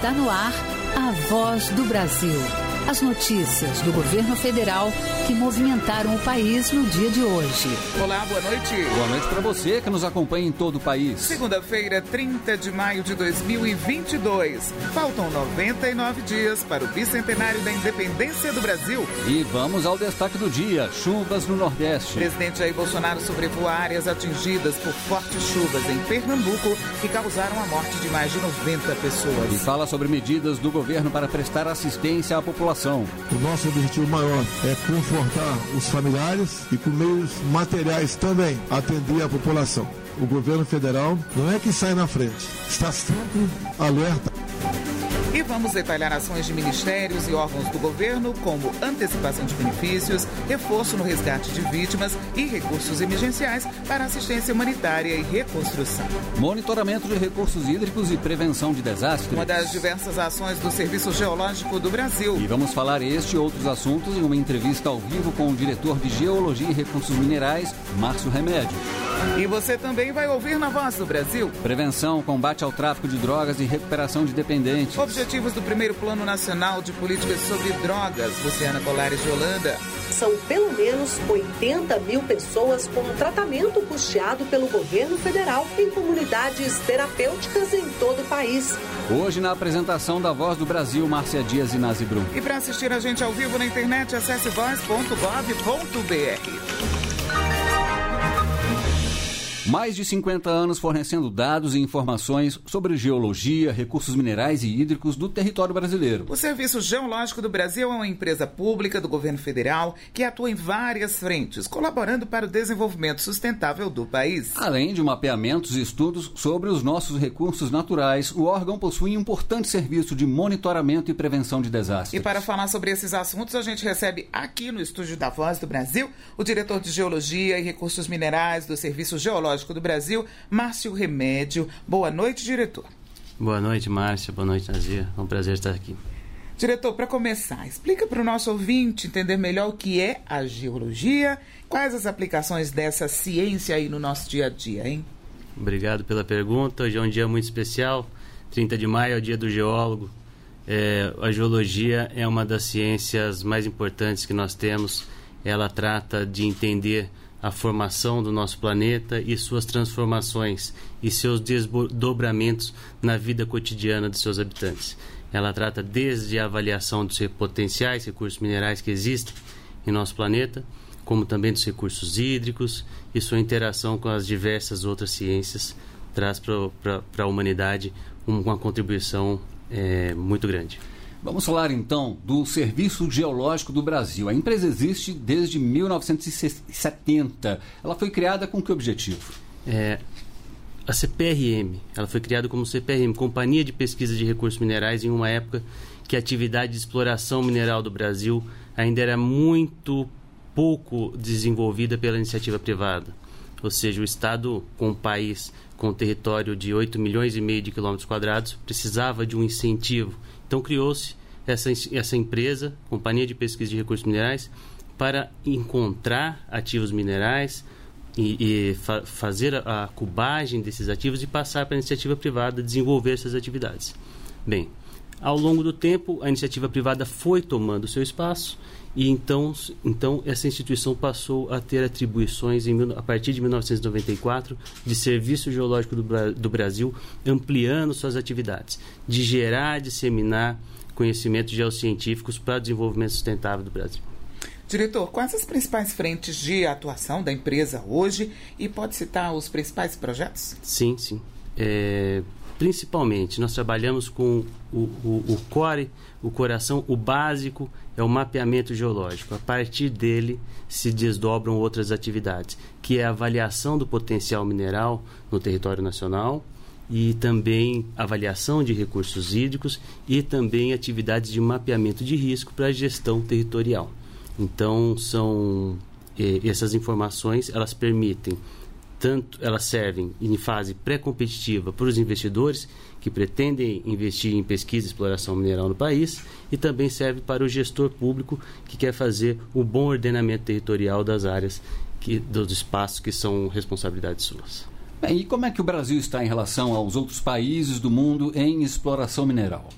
Está no ar a Voz do Brasil. As notícias do governo federal que movimentaram o país no dia de hoje. Olá, boa noite. Boa noite para você que nos acompanha em todo o país. Segunda-feira, 30 de maio de 2022. Faltam 99 dias para o bicentenário da independência do Brasil. E vamos ao destaque do dia: chuvas no Nordeste. Presidente Jair Bolsonaro sobrevoa áreas atingidas por fortes chuvas em Pernambuco que causaram a morte de mais de 90 pessoas. E fala sobre medidas do governo para prestar assistência à população. O nosso objetivo maior é confortar os familiares e, com meios materiais também, atender a população. O governo federal não é que sai na frente, está sempre alerta. E vamos detalhar ações de ministérios e órgãos do governo, como antecipação de benefícios, reforço no resgate de vítimas e recursos emergenciais para assistência humanitária e reconstrução. Monitoramento de recursos hídricos e prevenção de desastres. Uma das diversas ações do Serviço Geológico do Brasil. E vamos falar este e outros assuntos em uma entrevista ao vivo com o diretor de Geologia e Recursos Minerais, Márcio Remédio. E você também vai ouvir na Voz do Brasil: prevenção, combate ao tráfico de drogas e recuperação de dependentes. Objetivos do primeiro Plano Nacional de Políticas sobre Drogas. Luciana Colares de Holanda. São pelo menos 80 mil pessoas com tratamento custeado pelo governo federal em comunidades terapêuticas em todo o país. Hoje, na apresentação da Voz do Brasil, Márcia Dias e Nazi Brum. E para assistir a gente ao vivo na internet, acesse voz.gov.br. Mais de 50 anos fornecendo dados e informações sobre geologia, recursos minerais e hídricos do território brasileiro. O Serviço Geológico do Brasil é uma empresa pública do governo federal que atua em várias frentes, colaborando para o desenvolvimento sustentável do país. Além de mapeamentos e estudos sobre os nossos recursos naturais, o órgão possui um importante serviço de monitoramento e prevenção de desastres. E para falar sobre esses assuntos, a gente recebe aqui no estúdio da Voz do Brasil o diretor de Geologia e Recursos Minerais do Serviço Geológico do Brasil, Márcio Remédio. Boa noite, diretor. Boa noite, Márcia. Boa noite, Nazir. É um prazer estar aqui. Diretor, para começar, explica para o nosso ouvinte entender melhor o que é a geologia, quais as aplicações dessa ciência aí no nosso dia a dia, hein? Obrigado pela pergunta. Hoje é um dia muito especial. 30 de maio é o dia do geólogo. A geologia é uma das ciências mais importantes que nós temos. Ela trata de entender a formação do nosso planeta e suas transformações e seus desdobramentos na vida cotidiana de seus habitantes. Ela trata desde a avaliação dos potenciais recursos minerais que existem em nosso planeta, como também dos recursos hídricos, e sua interação com as diversas outras ciências traz para a humanidade uma contribuição muito grande. Vamos falar então do Serviço Geológico do Brasil. A empresa existe desde 1970. Ela foi criada com que objetivo? A CPRM, ela foi criada como CPRM, Companhia de Pesquisa de Recursos Minerais, em uma época que a atividade de exploração mineral do Brasil ainda era muito pouco desenvolvida pela iniciativa privada. Ou seja, o Estado, com um país com um território de 8,5 milhões de quilômetros quadrados, precisava de um incentivo. Então criou-se essa empresa, Companhia de Pesquisa de Recursos Minerais, para encontrar ativos minerais e fazer a cubagem desses ativos e passar para a iniciativa privada desenvolver essas atividades. Bem, ao longo do tempo, a iniciativa privada foi tomando seu espaço e então essa instituição passou a ter atribuições a partir de 1994 de Serviço Geológico do Brasil, ampliando suas atividades, de gerar, disseminar conhecimentos geocientíficos para o desenvolvimento sustentável do Brasil. Diretor, quais as principais frentes de atuação da empresa hoje e pode citar os principais projetos? Sim. Principalmente, nós trabalhamos com o core, o coração, o básico é o mapeamento geológico. A partir dele se desdobram outras atividades, que é a avaliação do potencial mineral no território nacional e também avaliação de recursos hídricos e também atividades de mapeamento de risco para a gestão territorial. Então, essas informações, elas permitem elas servem em fase pré-competitiva para os investidores que pretendem investir em pesquisa e exploração mineral no país e também serve para o gestor público que quer fazer o bom ordenamento territorial das áreas, dos espaços que são responsabilidades suas. Bem, e como é que o Brasil está em relação aos outros países do mundo em exploração mineral?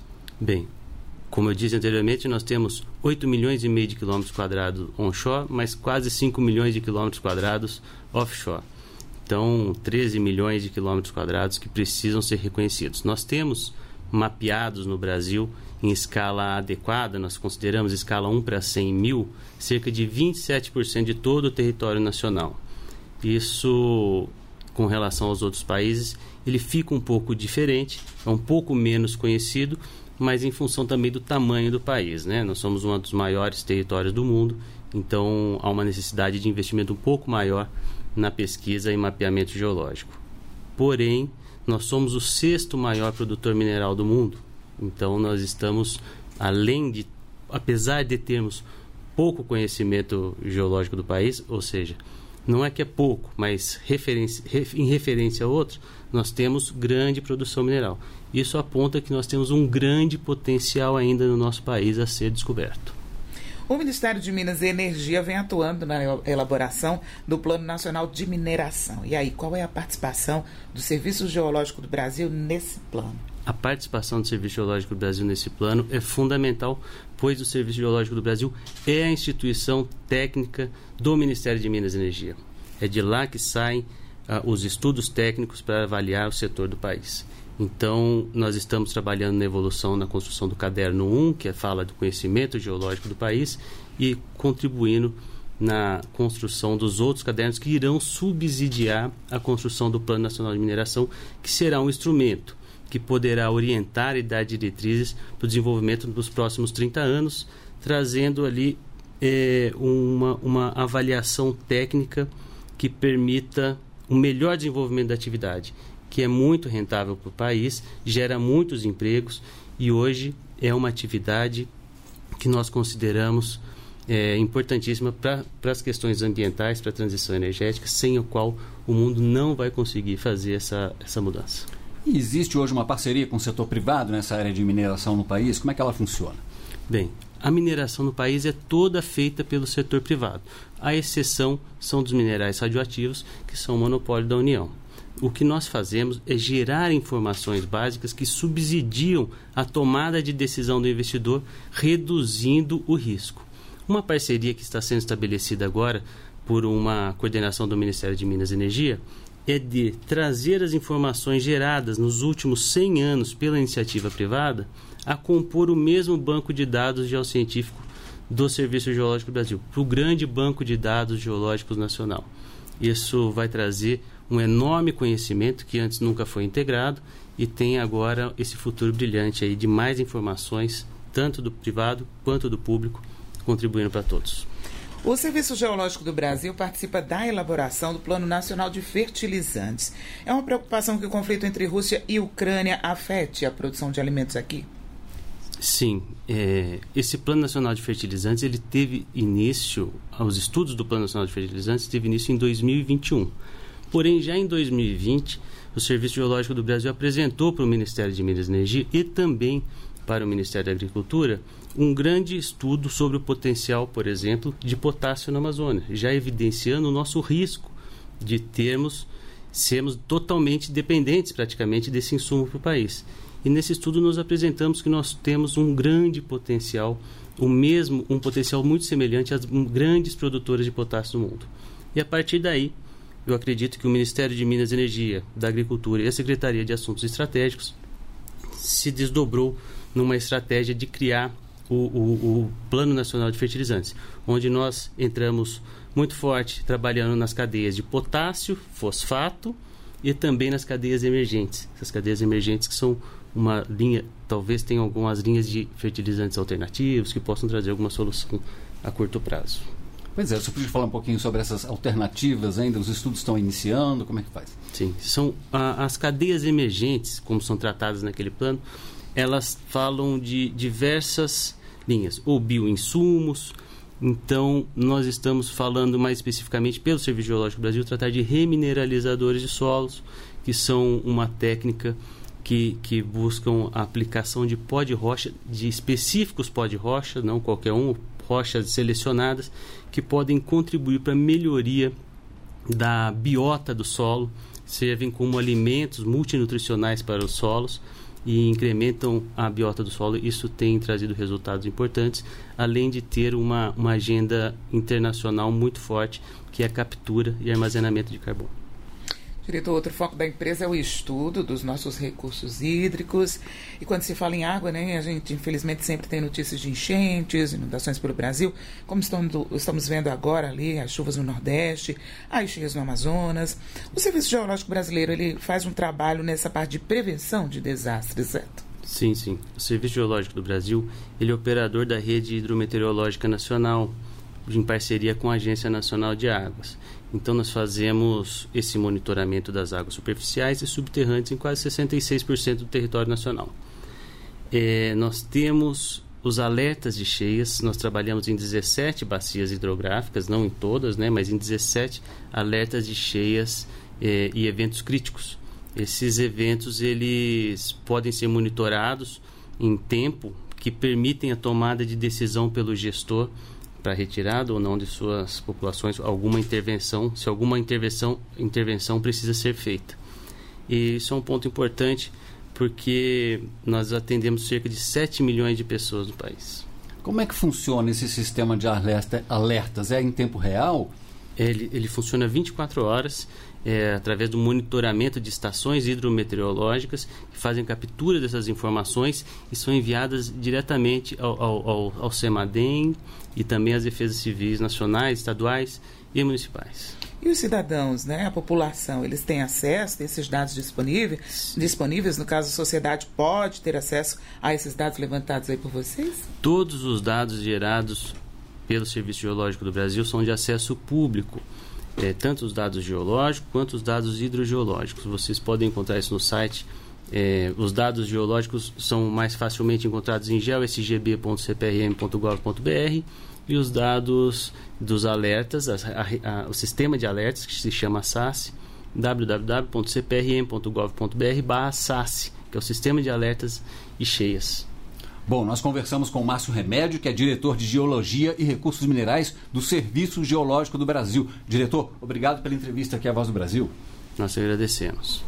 Bem, como eu disse anteriormente, nós temos 8 milhões e meio de quilômetros quadrados onshore, mas quase 5 milhões de quilômetros quadrados offshore. Então, 13 milhões de quilômetros quadrados que precisam ser reconhecidos. Nós temos mapeados no Brasil, em escala adequada, nós consideramos escala 1 para 100 mil, cerca de 27% de todo o território nacional. Isso, com relação aos outros países, ele fica um pouco diferente, é um pouco menos conhecido, mas em função também do tamanho do país, né? Nós somos um dos maiores territórios do mundo, então há uma necessidade de investimento um pouco maior na pesquisa e mapeamento geológico. Porém, nós somos o 6º maior produtor mineral do mundo, então nós estamos, apesar de termos pouco conhecimento geológico do país, ou seja, não é que é pouco, mas em referência a outros, nós temos grande produção mineral. Isso aponta que nós temos um grande potencial ainda no nosso país a ser descoberto. O Ministério de Minas e Energia vem atuando na elaboração do Plano Nacional de Mineração. E aí, qual é a participação do Serviço Geológico do Brasil nesse plano? A participação do Serviço Geológico do Brasil nesse plano é fundamental, pois o Serviço Geológico do Brasil é a instituição técnica do Ministério de Minas e Energia. É de lá que saem os estudos técnicos para avaliar o setor do país. Então, nós estamos trabalhando na evolução, na construção do Caderno 1, que fala do conhecimento geológico do país, e contribuindo na construção dos outros cadernos que irão subsidiar a construção do Plano Nacional de Mineração, que será um instrumento que poderá orientar e dar diretrizes para o desenvolvimento dos próximos 30 anos, trazendo ali uma avaliação técnica que permita um melhor desenvolvimento da atividade, que é muito rentável para o país, gera muitos empregos e hoje é uma atividade que nós consideramos importantíssima para as questões ambientais, para a transição energética, sem a qual o mundo não vai conseguir fazer essa mudança. E existe hoje uma parceria com o setor privado nessa área de mineração no país? Como é que ela funciona? Bem, a mineração no país é toda feita pelo setor privado. A exceção são dos minerais radioativos, que são monopólio da União. O que nós fazemos é gerar informações básicas que subsidiam a tomada de decisão do investidor, reduzindo o risco. Uma parceria que está sendo estabelecida agora por uma coordenação do Ministério de Minas e Energia é de trazer as informações geradas nos últimos 100 anos pela iniciativa privada a compor o mesmo banco de dados geocientífico do Serviço Geológico do Brasil, para o grande banco de dados geológicos nacional. Isso vai trazer um enorme conhecimento que antes nunca foi integrado e tem agora esse futuro brilhante aí de mais informações, tanto do privado quanto do público, contribuindo para todos. O Serviço Geológico do Brasil participa da elaboração do Plano Nacional de Fertilizantes. É uma preocupação que o conflito entre Rússia e Ucrânia afete a produção de alimentos aqui? Sim. Esse Plano Nacional de Fertilizantes, ele teve início, os estudos do Plano Nacional de Fertilizantes teve início em 2021. Porém, já em 2020, o Serviço Geológico do Brasil apresentou para o Ministério de Minas e Energia e também para o Ministério da Agricultura um grande estudo sobre o potencial, por exemplo, de potássio na Amazônia, já evidenciando o nosso risco de sermos totalmente dependentes praticamente desse insumo para o país. E nesse estudo nós apresentamos que nós temos um grande potencial, um potencial muito semelhante às grandes produtoras de potássio do mundo. E a partir daí, eu acredito que o Ministério de Minas e Energia, da Agricultura e a Secretaria de Assuntos Estratégicos se desdobrou numa estratégia de criar o Plano Nacional de Fertilizantes, onde nós entramos muito forte trabalhando nas cadeias de potássio, fosfato e também nas cadeias emergentes. Essas cadeias emergentes que são uma linha, talvez tenham algumas linhas de fertilizantes alternativos que possam trazer alguma solução a curto prazo. Pois é, você podia falar um pouquinho sobre essas alternativas ainda? Os estudos estão iniciando, como é que faz? Sim, são as cadeias emergentes, como são tratadas naquele plano, elas falam de diversas linhas, ou bioinsumos. Então, nós estamos falando mais especificamente pelo Serviço Geológico do Brasil, tratar de remineralizadores de solos, que são uma técnica que buscam a aplicação de pó de rocha, de específicos pó de rocha, não qualquer um, rochas selecionadas, que podem contribuir para a melhoria da biota do solo, servem como alimentos multinutricionais para os solos e incrementam a biota do solo. Isso tem trazido resultados importantes, além de ter uma agenda internacional muito forte, que é a captura e armazenamento de carbono. Diretor, outro foco da empresa é o estudo dos nossos recursos hídricos. E quando se fala em água, né, a gente infelizmente sempre tem notícias de enchentes, inundações pelo Brasil, como estamos vendo agora ali, as chuvas no Nordeste, as cheias no Amazonas. O Serviço Geológico Brasileiro, ele faz um trabalho nessa parte de prevenção de desastres, certo? Sim, sim. O Serviço Geológico do Brasil, ele é operador da Rede Hidrometeorológica Nacional, em parceria com a Agência Nacional de Águas. Então, nós fazemos esse monitoramento das águas superficiais e subterrâneas em quase 66% do território nacional. Nós temos os alertas de cheias, nós trabalhamos em 17 bacias hidrográficas, não em todas, né, mas em 17 alertas de cheias e eventos críticos. Esses eventos, eles podem ser monitorados em tempo que permitem a tomada de decisão pelo gestor para retirada ou não de suas populações, alguma intervenção, se alguma intervenção precisa ser feita. E isso é um ponto importante, porque nós atendemos cerca de 7 milhões de pessoas no país. Como é que funciona esse sistema de alertas? É em tempo real? Ele funciona 24 horas, através do monitoramento de estações hidrometeorológicas que fazem captura dessas informações e são enviadas diretamente ao CEMADEM e também às defesas civis nacionais, estaduais e municipais. E os cidadãos, né, a população, eles têm acesso a esses dados disponíveis? No caso, a sociedade pode ter acesso a esses dados levantados aí por vocês? Todos os dados gerados pelo Serviço Geológico do Brasil são de acesso público. Tanto os dados geológicos quanto os dados hidrogeológicos. Vocês podem encontrar isso no site. Os dados geológicos são mais facilmente encontrados em geosgb.cprm.gov.br e os dados dos alertas, o sistema de alertas, que se chama SASSI, www.cprm.gov.br/SASSI, que é o Sistema de Alertas e Cheias. Bom, nós conversamos com o Márcio Remédio, que é diretor de Geologia e Recursos Minerais do Serviço Geológico do Brasil. Diretor, obrigado pela entrevista aqui à Voz do Brasil. Nós agradecemos.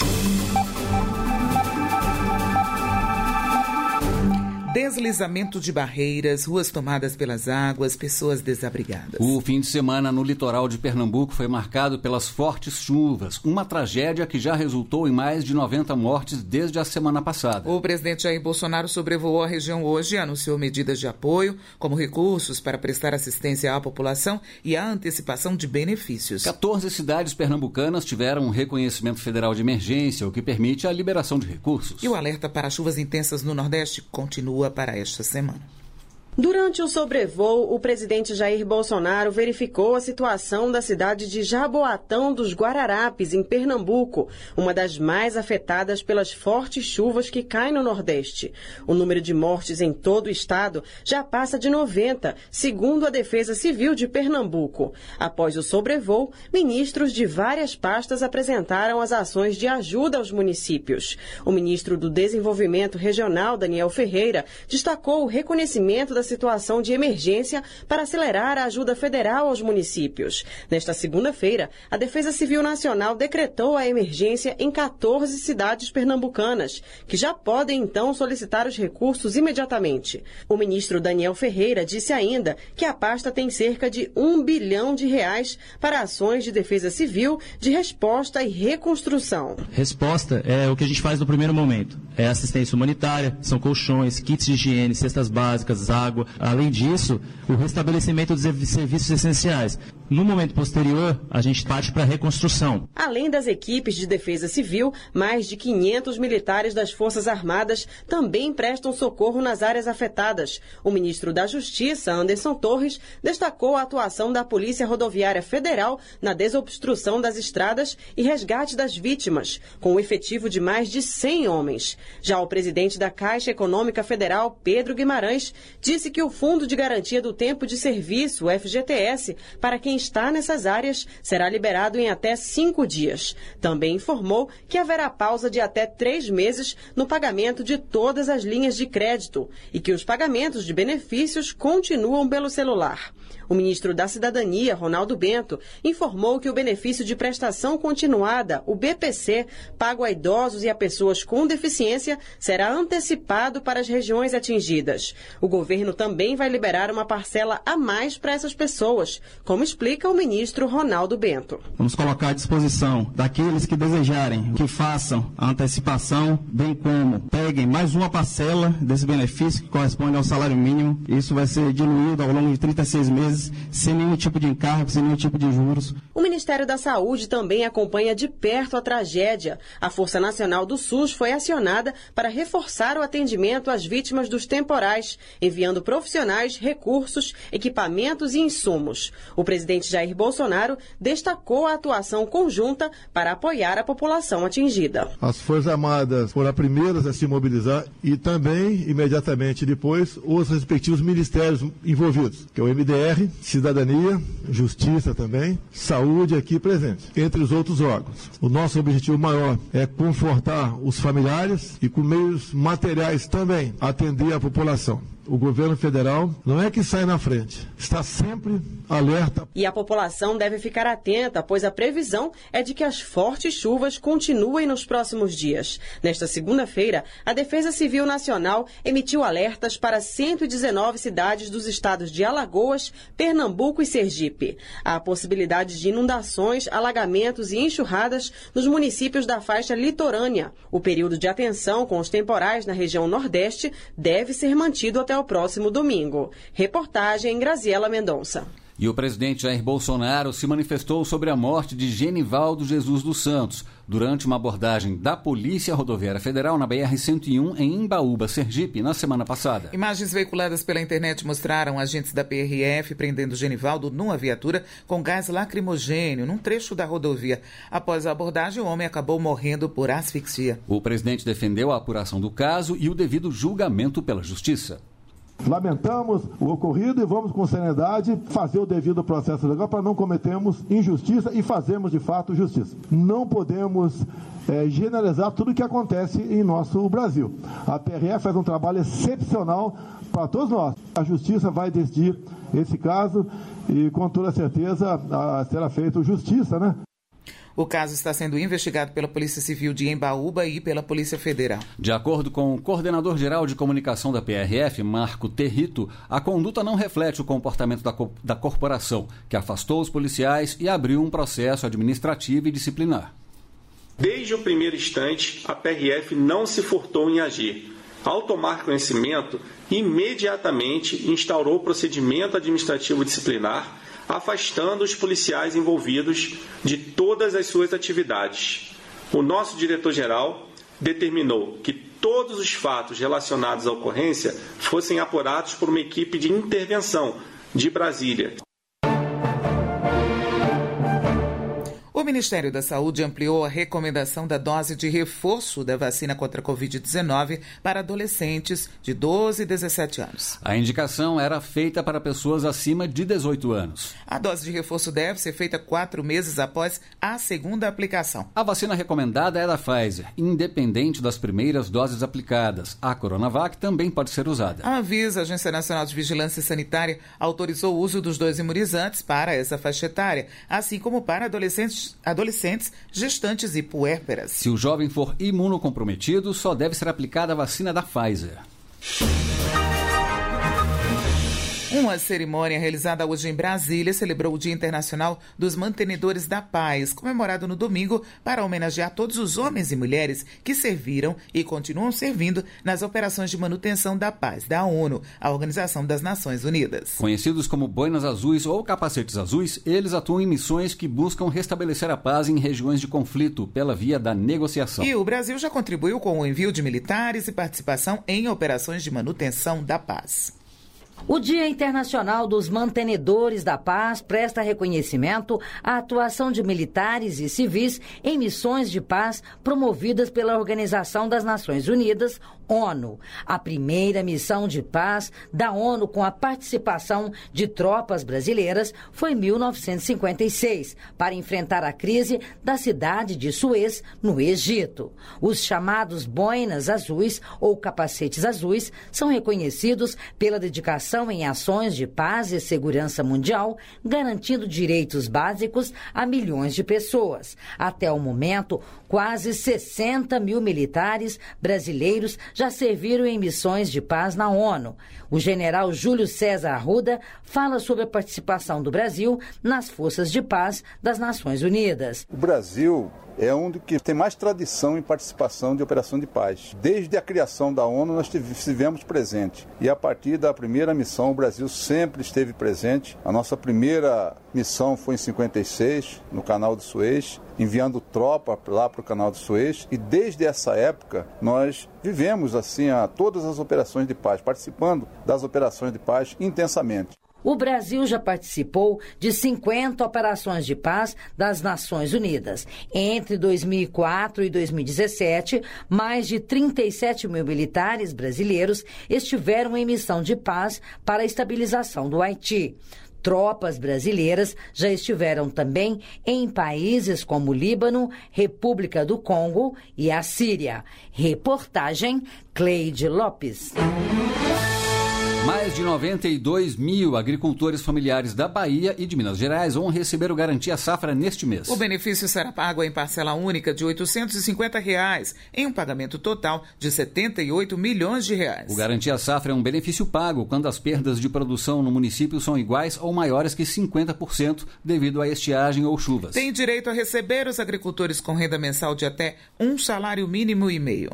Deslizamento de barreiras, ruas tomadas pelas águas, pessoas desabrigadas. O fim de semana no litoral de Pernambuco foi marcado pelas fortes chuvas, uma tragédia que já resultou em mais de 90 mortes desde a semana passada. O presidente Jair Bolsonaro sobrevoou a região hoje e anunciou medidas de apoio, como recursos para prestar assistência à população e a antecipação de benefícios. 14 cidades pernambucanas tiveram um reconhecimento federal de emergência, o que permite a liberação de recursos. E o alerta para chuvas intensas no Nordeste continua para esta semana. Durante o sobrevoo, o presidente Jair Bolsonaro verificou a situação da cidade de Jaboatão dos Guararapes, em Pernambuco, uma das mais afetadas pelas fortes chuvas que caem no Nordeste. O número de mortes em todo o estado já passa de 90, segundo a Defesa Civil de Pernambuco. Após o sobrevoo, ministros de várias pastas apresentaram as ações de ajuda aos municípios. O ministro do Desenvolvimento Regional, Daniel Ferreira, destacou o reconhecimento da situação de emergência para acelerar a ajuda federal aos municípios. Nesta segunda-feira, a Defesa Civil Nacional decretou a emergência em 14 cidades pernambucanas, que já podem então solicitar os recursos imediatamente. O ministro Daniel Ferreira disse ainda que a pasta tem cerca de R$1 bilhão para ações de defesa civil, de resposta e reconstrução. Resposta é o que a gente faz no primeiro momento. É assistência humanitária, são colchões, kits de higiene, cestas básicas, água. Além disso, o restabelecimento dos serviços essenciais. No momento posterior, a gente parte para a reconstrução. Além das equipes de defesa civil, mais de 500 militares das Forças Armadas também prestam socorro nas áreas afetadas. O ministro da Justiça, Anderson Torres, destacou a atuação da Polícia Rodoviária Federal na desobstrução das estradas e resgate das vítimas, com um efetivo de mais de 100 homens. Já o presidente da Caixa Econômica Federal, Pedro Guimarães, disse que o Fundo de Garantia do Tempo de Serviço, o FGTS, para quem quem está nessas áreas será liberado em até 5 dias. Também informou que haverá pausa de até 3 meses no pagamento de todas as linhas de crédito e que os pagamentos de benefícios continuam pelo celular. O ministro da Cidadania, Ronaldo Bento, informou que o benefício de prestação continuada, o BPC, pago a idosos e a pessoas com deficiência, será antecipado para as regiões atingidas. O governo também vai liberar uma parcela a mais para essas pessoas, como explica o ministro Ronaldo Bento. Vamos colocar à disposição daqueles que desejarem que façam a antecipação, bem como peguem mais uma parcela desse benefício que corresponde ao salário mínimo. Isso vai ser diluído ao longo de 36 meses, sem nenhum tipo de encargo, sem nenhum tipo de juros. O Ministério da Saúde também acompanha de perto a tragédia. A Força Nacional do SUS foi acionada para reforçar o atendimento às vítimas dos temporais, enviando profissionais, recursos, equipamentos e insumos. O presidente Jair Bolsonaro destacou a atuação conjunta para apoiar a população atingida. As Forças Armadas foram as primeiras a se mobilizar e também, imediatamente depois, os respectivos ministérios envolvidos, que é o MDR, Cidadania, Justiça também, Saúde aqui presente, entre os outros órgãos. O nosso objetivo maior é confortar os familiares e, com meios materiais também, atender a população. O governo federal não é que sai na frente, está sempre alerta. E a população deve ficar atenta, pois a previsão é de que as fortes chuvas continuem nos próximos dias. Nesta segunda-feira, a Defesa Civil Nacional emitiu alertas para 119 cidades dos estados de Alagoas, Pernambuco e Sergipe. Há possibilidade de inundações, alagamentos e enxurradas nos municípios da faixa litorânea. O período de atenção com os temporais na região Nordeste deve ser mantido até o próximo domingo. Reportagem Graziela Mendonça. E o presidente Jair Bolsonaro se manifestou sobre a morte de Genivaldo Jesus dos Santos durante uma abordagem da Polícia Rodoviária Federal na BR-101 em Embaúba, Sergipe, na semana passada. Imagens veiculadas pela internet mostraram agentes da PRF prendendo Genivaldo numa viatura com gás lacrimogênio num trecho da rodovia. Após a abordagem, o homem acabou morrendo por asfixia. O presidente defendeu a apuração do caso e o devido julgamento pela Justiça. Lamentamos o ocorrido e vamos com seriedade fazer o devido processo legal para não cometermos injustiça e fazermos de fato justiça. Não podemos generalizar tudo o que acontece em nosso Brasil. A PRF faz um trabalho excepcional para todos nós. A Justiça vai decidir esse caso e com toda certeza será feita justiça, né? O caso está sendo investigado pela Polícia Civil de Embaúba e pela Polícia Federal. De acordo com o coordenador-geral de comunicação da PRF, Marco Territo, a conduta não reflete o comportamento da corporação, que afastou os policiais e abriu um processo administrativo e disciplinar. Desde o primeiro instante, a PRF não se furtou em agir. Ao tomar conhecimento, imediatamente instaurou o procedimento administrativo disciplinar, afastando os policiais envolvidos de todas as suas atividades. O nosso diretor-geral determinou que todos os fatos relacionados à ocorrência fossem apurados por uma equipe de intervenção de Brasília. O Ministério da Saúde ampliou a recomendação da dose de reforço da vacina contra a Covid-19 para adolescentes de 12 e 17 anos. A indicação era feita para pessoas acima de 18 anos. A dose de reforço deve ser feita 4 meses após a segunda aplicação. A vacina recomendada é da Pfizer, independente das primeiras doses aplicadas. A Coronavac também pode ser usada. A Anvisa, Agência Nacional de Vigilância Sanitária, autorizou o uso dos 2 imunizantes para essa faixa etária, assim como para adolescentes, gestantes e puérperas. Se o jovem for imunocomprometido, só deve ser aplicada a vacina da Pfizer. Uma cerimônia realizada hoje em Brasília celebrou o Dia Internacional dos Mantenedores da Paz, comemorado no domingo para homenagear todos os homens e mulheres que serviram e continuam servindo nas operações de manutenção da paz da ONU, a Organização das Nações Unidas. Conhecidos como boinas azuis ou capacetes azuis, eles atuam em missões que buscam restabelecer a paz em regiões de conflito pela via da negociação. E o Brasil já contribuiu com o envio de militares e participação em operações de manutenção da paz. O Dia Internacional dos Mantenedores da Paz presta reconhecimento à atuação de militares e civis em missões de paz promovidas pela Organização das Nações Unidas, ONU. A primeira missão de paz da ONU com a participação de tropas brasileiras foi em 1956, para enfrentar a crise da cidade de Suez, no Egito. Os chamados boinas azuis ou capacetes azuis são reconhecidos pela dedicação em ações de paz e segurança mundial, garantindo direitos básicos a milhões de pessoas. Até o momento, quase 60 mil militares brasileiros já serviram em missões de paz na ONU. O general Júlio César Arruda fala sobre a participação do Brasil nas forças de paz das Nações Unidas. O Brasil é um dos que tem mais tradição em participação de operação de paz. Desde a criação da ONU, nós estivemos presentes. E a partir da primeira missão, o Brasil sempre esteve presente. A nossa primeira missão foi em 56, no Canal de Suez, enviando tropa lá para o Canal de Suez. E desde essa época, nós vivemos assim todas as operações de paz, participando das operações de paz intensamente. O Brasil já participou de 50 operações de paz das Nações Unidas. Entre 2004 e 2017, mais de 37 mil militares brasileiros estiveram em missão de paz para a estabilização do Haiti. Tropas brasileiras já estiveram também em países como Líbano, República do Congo e a Síria. Reportagem Cleide Lopes. Mais de 92 mil agricultores familiares da Bahia e de Minas Gerais vão receber o Garantia Safra neste mês. O benefício será pago em parcela única de R$ 850, em um pagamento total de R$ 78 milhões. O Garantia Safra é um benefício pago quando as perdas de produção no município são iguais ou maiores que 50% devido à estiagem ou chuvas. Tem direito a receber os agricultores com renda mensal de até um salário mínimo e meio.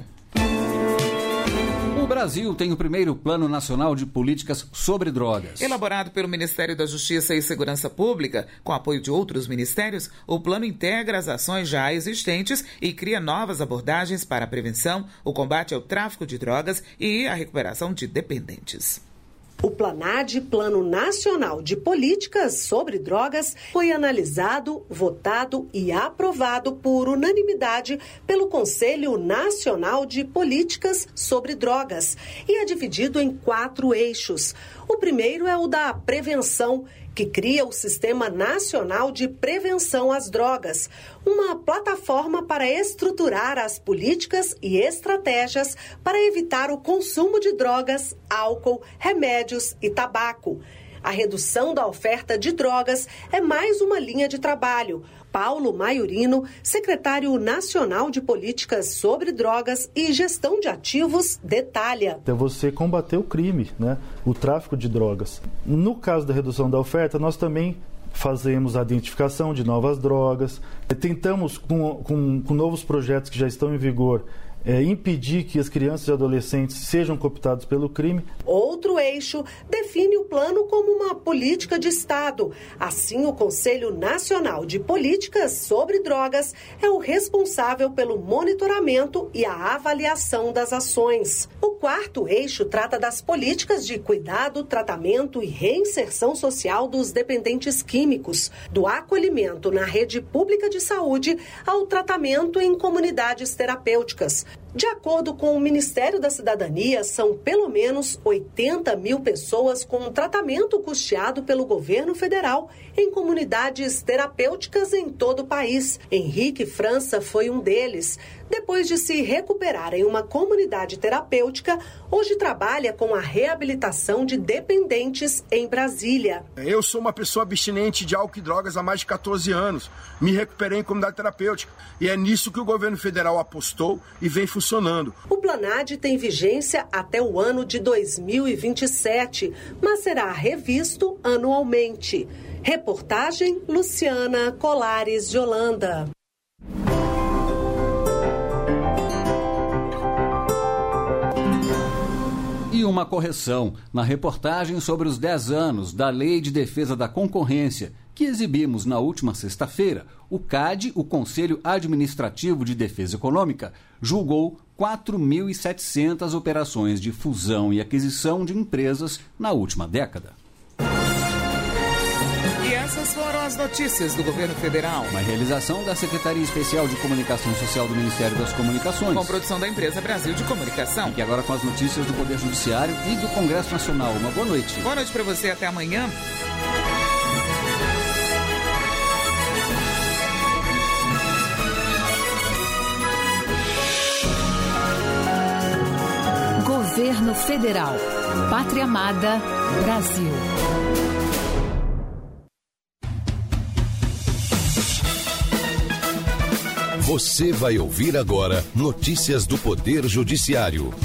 O Brasil tem o primeiro Plano Nacional de Políticas sobre Drogas. Elaborado pelo Ministério da Justiça e Segurança Pública, com apoio de outros ministérios, o plano integra as ações já existentes e cria novas abordagens para a prevenção, o combate ao tráfico de drogas e a recuperação de dependentes. O PLANAD, Plano Nacional de Políticas sobre Drogas, foi analisado, votado e aprovado por unanimidade pelo Conselho Nacional de Políticas sobre Drogas e é dividido em 4 eixos. O primeiro é o da prevenção, que cria o Sistema Nacional de Prevenção às Drogas, uma plataforma para estruturar as políticas e estratégias para evitar o consumo de drogas, álcool, remédios e tabaco. A redução da oferta de drogas é mais uma linha de trabalho. Paulo Maiorino, secretário nacional de Políticas sobre Drogas e Gestão de Ativos, detalha. É você combater o crime, o tráfico de drogas. No caso da redução da oferta, nós também fazemos a identificação de novas drogas. Tentamos, com novos projetos que já estão em vigor, impedir que as crianças e adolescentes sejam cooptados pelo crime. Outro eixo define o plano como uma política de Estado. Assim, o Conselho Nacional de Políticas sobre Drogas é o responsável pelo monitoramento e a avaliação das ações. O quarto eixo trata das políticas de cuidado, tratamento e reinserção social dos dependentes químicos, do acolhimento na rede pública de saúde ao tratamento em comunidades terapêuticas. De acordo com o Ministério da Cidadania, são pelo menos 80 mil pessoas com tratamento custeado pelo governo federal em comunidades terapêuticas em todo o país. Henrique França foi um deles. Depois de se recuperar em uma comunidade terapêutica, hoje trabalha com a reabilitação de dependentes em Brasília. Eu sou uma pessoa abstinente de álcool e drogas há mais de 14 anos. Me recuperei em comunidade terapêutica. E é nisso que o governo federal apostou e vem funcionando. O PLANAD tem vigência até o ano de 2027, mas será revisto anualmente. Reportagem Luciana Colares de Holanda. E uma correção na reportagem sobre os 10 anos da Lei de Defesa da Concorrência, que exibimos na última sexta-feira, o CAD, o Conselho Administrativo de Defesa Econômica, julgou 4.700 operações de fusão e aquisição de empresas na última década. E essa Essas foram as notícias do Governo Federal. Uma realização da Secretaria Especial de Comunicação Social do Ministério das Comunicações. Com produção da empresa Brasil de Comunicação. E agora com as notícias do Poder Judiciário e do Congresso Nacional. Uma boa noite. Boa noite para você, até amanhã. Governo Federal. Pátria Amada, Brasil. Você vai ouvir agora notícias do Poder Judiciário.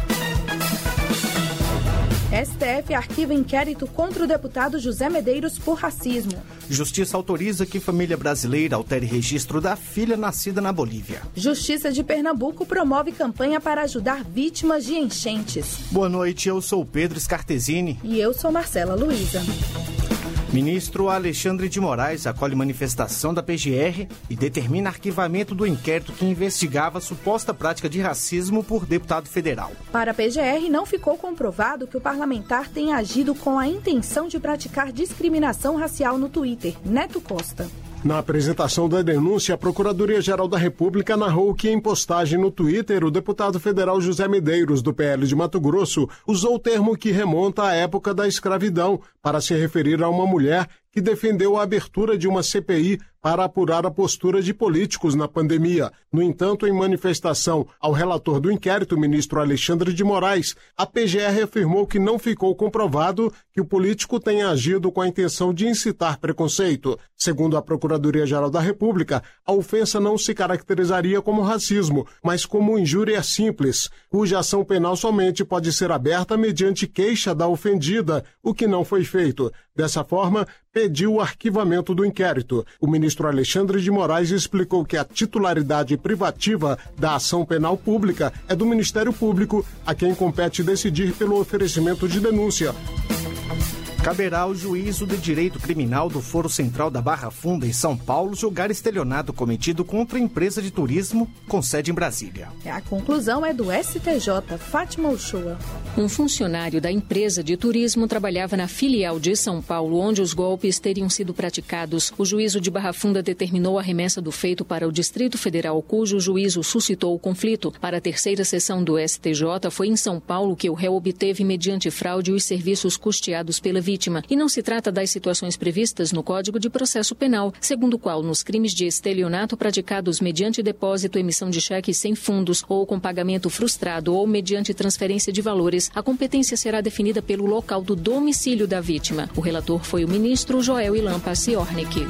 STF arquiva inquérito contra o deputado José Medeiros por racismo. Justiça autoriza que família brasileira altere registro da filha nascida na Bolívia. Justiça de Pernambuco promove campanha para ajudar vítimas de enchentes. Boa noite, eu sou Pedro Scartesini. E eu sou Marcela Luiza. Ministro Alexandre de Moraes acolhe manifestação da PGR e determina arquivamento do inquérito que investigava a suposta prática de racismo por deputado federal. Para a PGR, não ficou comprovado que o parlamentar tenha agido com a intenção de praticar discriminação racial no Twitter. Neto Costa. Na apresentação da denúncia, a Procuradoria-Geral da República narrou que em postagem no Twitter, o deputado federal José Medeiros, do PL de Mato Grosso, usou o termo que remonta à época da escravidão para se referir a uma mulher que defendeu a abertura de uma CPI para apurar a postura de políticos na pandemia. No entanto, em manifestação ao relator do inquérito, ministro Alexandre de Moraes, a PGR afirmou que não ficou comprovado que o político tenha agido com a intenção de incitar preconceito. Segundo a Procuradoria-Geral da República, a ofensa não se caracterizaria como racismo, mas como injúria simples, cuja ação penal somente pode ser aberta mediante queixa da ofendida, o que não foi feito. Dessa forma, pediu o arquivamento do inquérito. O ministro Alexandre de Moraes explicou que a titularidade privativa da ação penal pública é do Ministério Público, a quem compete decidir pelo oferecimento de denúncia. Caberá ao juízo de direito criminal do Foro Central da Barra Funda, em São Paulo, julgar estelionato cometido contra a empresa de turismo com sede em Brasília. A conclusão é do STJ. Fátima Uchoa. Um funcionário da empresa de turismo trabalhava na filial de São Paulo, onde os golpes teriam sido praticados. O juízo de Barra Funda determinou a remessa do feito para o Distrito Federal, cujo juízo suscitou o conflito. Para a terceira sessão do STJ, foi em São Paulo que o réu obteve, mediante fraude, os serviços custeados pela vítima. E não se trata das situações previstas no Código de Processo Penal, segundo o qual, nos crimes de estelionato praticados mediante depósito, emissão de cheques sem fundos ou com pagamento frustrado ou mediante transferência de valores, a competência será definida pelo local do domicílio da vítima. O relator foi o ministro Joel Ilampa Ciornic.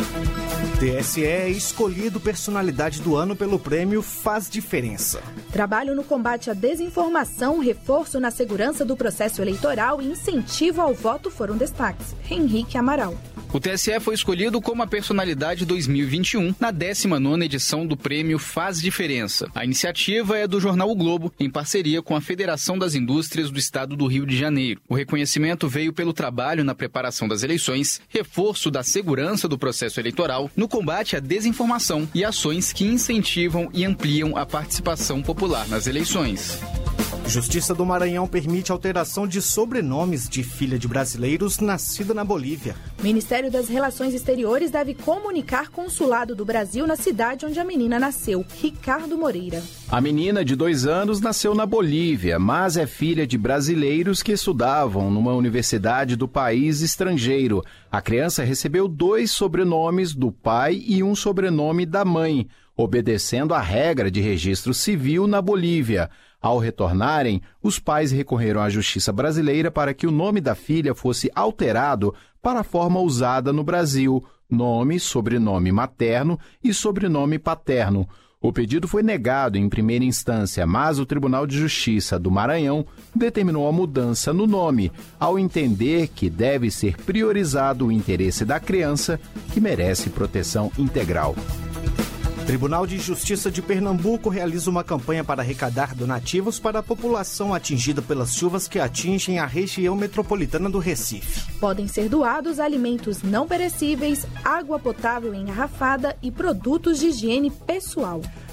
TSE é escolhido personalidade do ano pelo prêmio Faz Diferença. Trabalho no combate à desinformação, reforço na segurança do processo eleitoral e incentivo ao voto foram destaques. Henrique Amaral. O TSE foi escolhido como a personalidade 2021 na 19ª edição do prêmio Faz Diferença. A iniciativa é do jornal O Globo, em parceria com a Federação das Indústrias do Estado do Rio de Janeiro. O reconhecimento veio pelo trabalho na preparação das eleições, reforço da segurança do processo eleitoral, no combate à desinformação e ações que incentivam e ampliam a participação popular nas eleições. Justiça do Maranhão permite alteração de sobrenomes de filha de brasileiros nascida na Bolívia. O Ministério das Relações Exteriores deve comunicar consulado do Brasil na cidade onde a menina nasceu. Ricardo Moreira. A menina de 2 anos nasceu na Bolívia, mas é filha de brasileiros que estudavam numa universidade do país estrangeiro. A criança recebeu 2 sobrenomes do pai e um sobrenome da mãe, obedecendo à regra de registro civil na Bolívia. Ao retornarem, os pais recorreram à Justiça brasileira para que o nome da filha fosse alterado para a forma usada no Brasil, nome, sobrenome materno e sobrenome paterno. O pedido foi negado em primeira instância, mas o Tribunal de Justiça do Maranhão determinou a mudança no nome, ao entender que deve ser priorizado o interesse da criança, que merece proteção integral. Tribunal de Justiça de Pernambuco realiza uma campanha para arrecadar donativos para a população atingida pelas chuvas que atingem a região metropolitana do Recife. Podem ser doados alimentos não perecíveis, água potável engarrafada e produtos de higiene pessoal.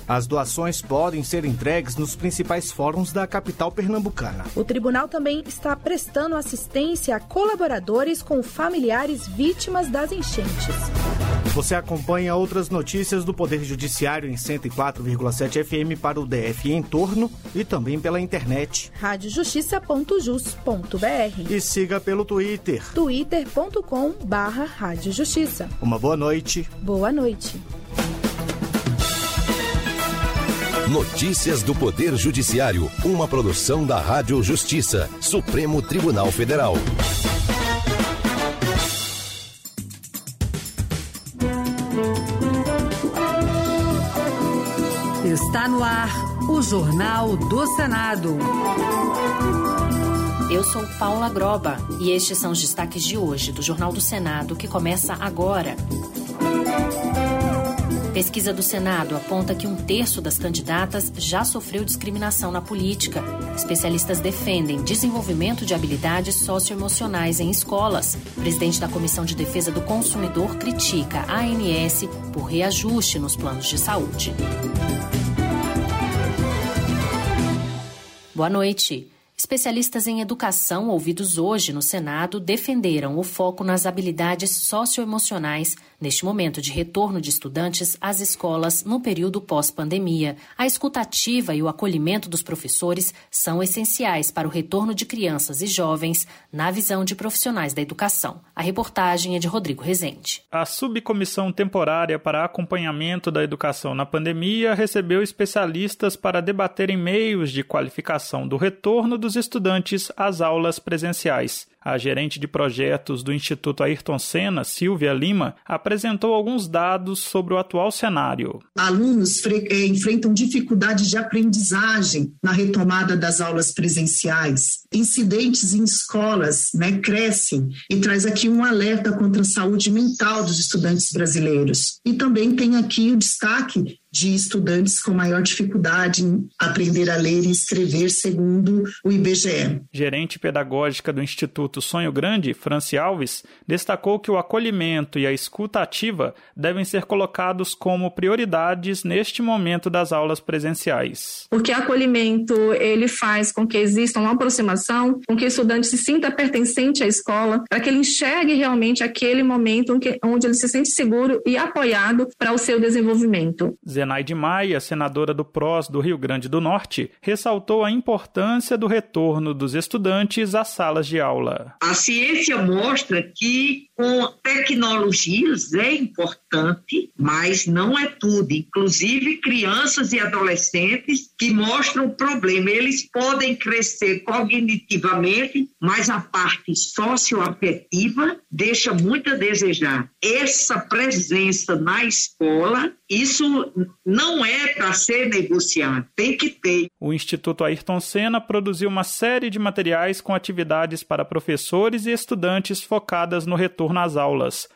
As doações podem ser entregues nos principais fóruns da capital pernambucana. O tribunal também está prestando assistência a colaboradores com familiares vítimas das enchentes. Você acompanha outras notícias do Poder Judiciário em 104,7 FM para o DF e entorno e também pela internet. radiojustiça.jus.br. E siga pelo Twitter. twitter.com/radiojustiça. Uma boa noite. Boa noite. Notícias do Poder Judiciário, uma produção da Rádio Justiça, Supremo Tribunal Federal. Está no ar o Jornal do Senado. Eu sou Paula Groba e estes são os destaques de hoje do Jornal do Senado, que começa agora. Pesquisa do Senado aponta que 1/3 das candidatas já sofreu discriminação na política. Especialistas defendem desenvolvimento de habilidades socioemocionais em escolas. O presidente da Comissão de Defesa do Consumidor critica a ANS por reajuste nos planos de saúde. Boa noite. Especialistas em educação ouvidos hoje no Senado defenderam o foco nas habilidades socioemocionais neste momento de retorno de estudantes às escolas no período pós-pandemia. A escutativa e o acolhimento dos professores são essenciais para o retorno de crianças e jovens na visão de profissionais da educação. A reportagem é de Rodrigo Rezende. A Subcomissão Temporária para Acompanhamento da Educação na Pandemia recebeu especialistas para debaterem meios de qualificação do retorno dos estudantes às aulas presenciais. A gerente de projetos do Instituto Ayrton Senna, Silvia Lima, apresentou alguns dados sobre o atual cenário. Alunos enfrentam dificuldades de aprendizagem na retomada das aulas presenciais. Incidentes em escolas crescem e traz aqui um alerta contra a saúde mental dos estudantes brasileiros. E também tem aqui o destaque de estudantes com maior dificuldade em aprender a ler e escrever, segundo o IBGE. Gerente pedagógica do Instituto Sonho Grande, Franci Alves, destacou que o acolhimento e a escuta ativa devem ser colocados como prioridades neste momento das aulas presenciais. Porque acolhimento, ele faz com que exista uma aproximação, com que o estudante se sinta pertencente à escola, para que ele enxergue realmente aquele momento onde ele se sente seguro e apoiado para o seu desenvolvimento. Zenaide Maia, senadora do PROS do Rio Grande do Norte, ressaltou a importância do retorno dos estudantes às salas de aula. A ciência mostra que com tecnologias é importante, mas não é tudo. Inclusive crianças e adolescentes que mostram o problema. Eles podem crescer cognitivamente, mas a parte socioafetiva deixa muito a desejar. Essa presença na escola, isso não é para ser negociado, tem que ter. O Instituto Ayrton Senna produziu uma série de materiais com atividades para professores e estudantes focadas no retorno às aulas.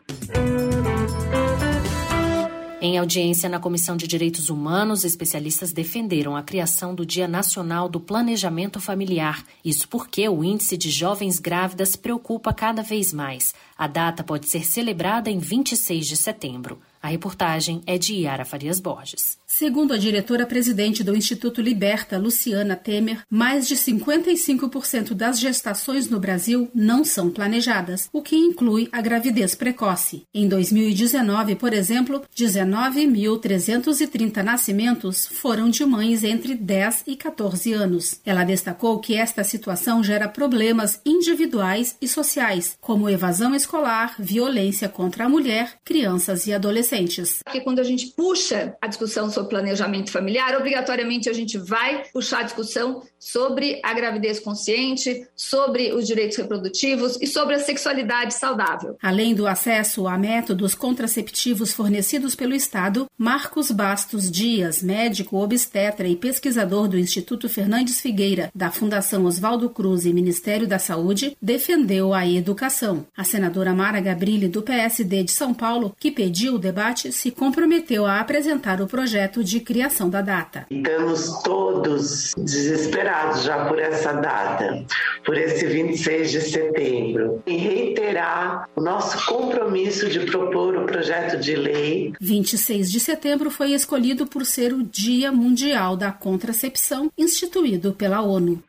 Em audiência na Comissão de Direitos Humanos, especialistas defenderam a criação do Dia Nacional do Planejamento Familiar. Isso porque o índice de jovens grávidas preocupa cada vez mais. A data pode ser celebrada em 26 de setembro. A reportagem é de Yara Farias Borges. Segundo a diretora-presidente do Instituto Liberta, Luciana Temer, mais de 55% das gestações no Brasil não são planejadas, o que inclui a gravidez precoce. Em 2019, por exemplo, 19.330 nascimentos foram de mães entre 10 e 14 anos. Ela destacou que esta situação gera problemas individuais e sociais, como evasão escolar, violência contra a mulher, crianças e adolescentes. Porque quando a gente puxa a discussão sobre planejamento familiar, obrigatoriamente a gente vai puxar a discussão sobre a gravidez consciente, sobre os direitos reprodutivos e sobre a sexualidade saudável. Além do acesso a métodos contraceptivos fornecidos pelo Estado, Marcos Bastos Dias, médico obstetra e pesquisador do Instituto Fernandes Figueira, da Fundação Oswaldo Cruz e Ministério da Saúde, defendeu a educação. A senadora Mara Gabrilli, do PSD de São Paulo, que pediu o debate debate, se comprometeu a apresentar o projeto de criação da data. Estamos todos desesperados já por essa data, por esse 26 de setembro, e reiterar o nosso compromisso de propor o projeto de lei. 26 de setembro foi escolhido por ser o Dia Mundial da Contracepção, instituído pela ONU.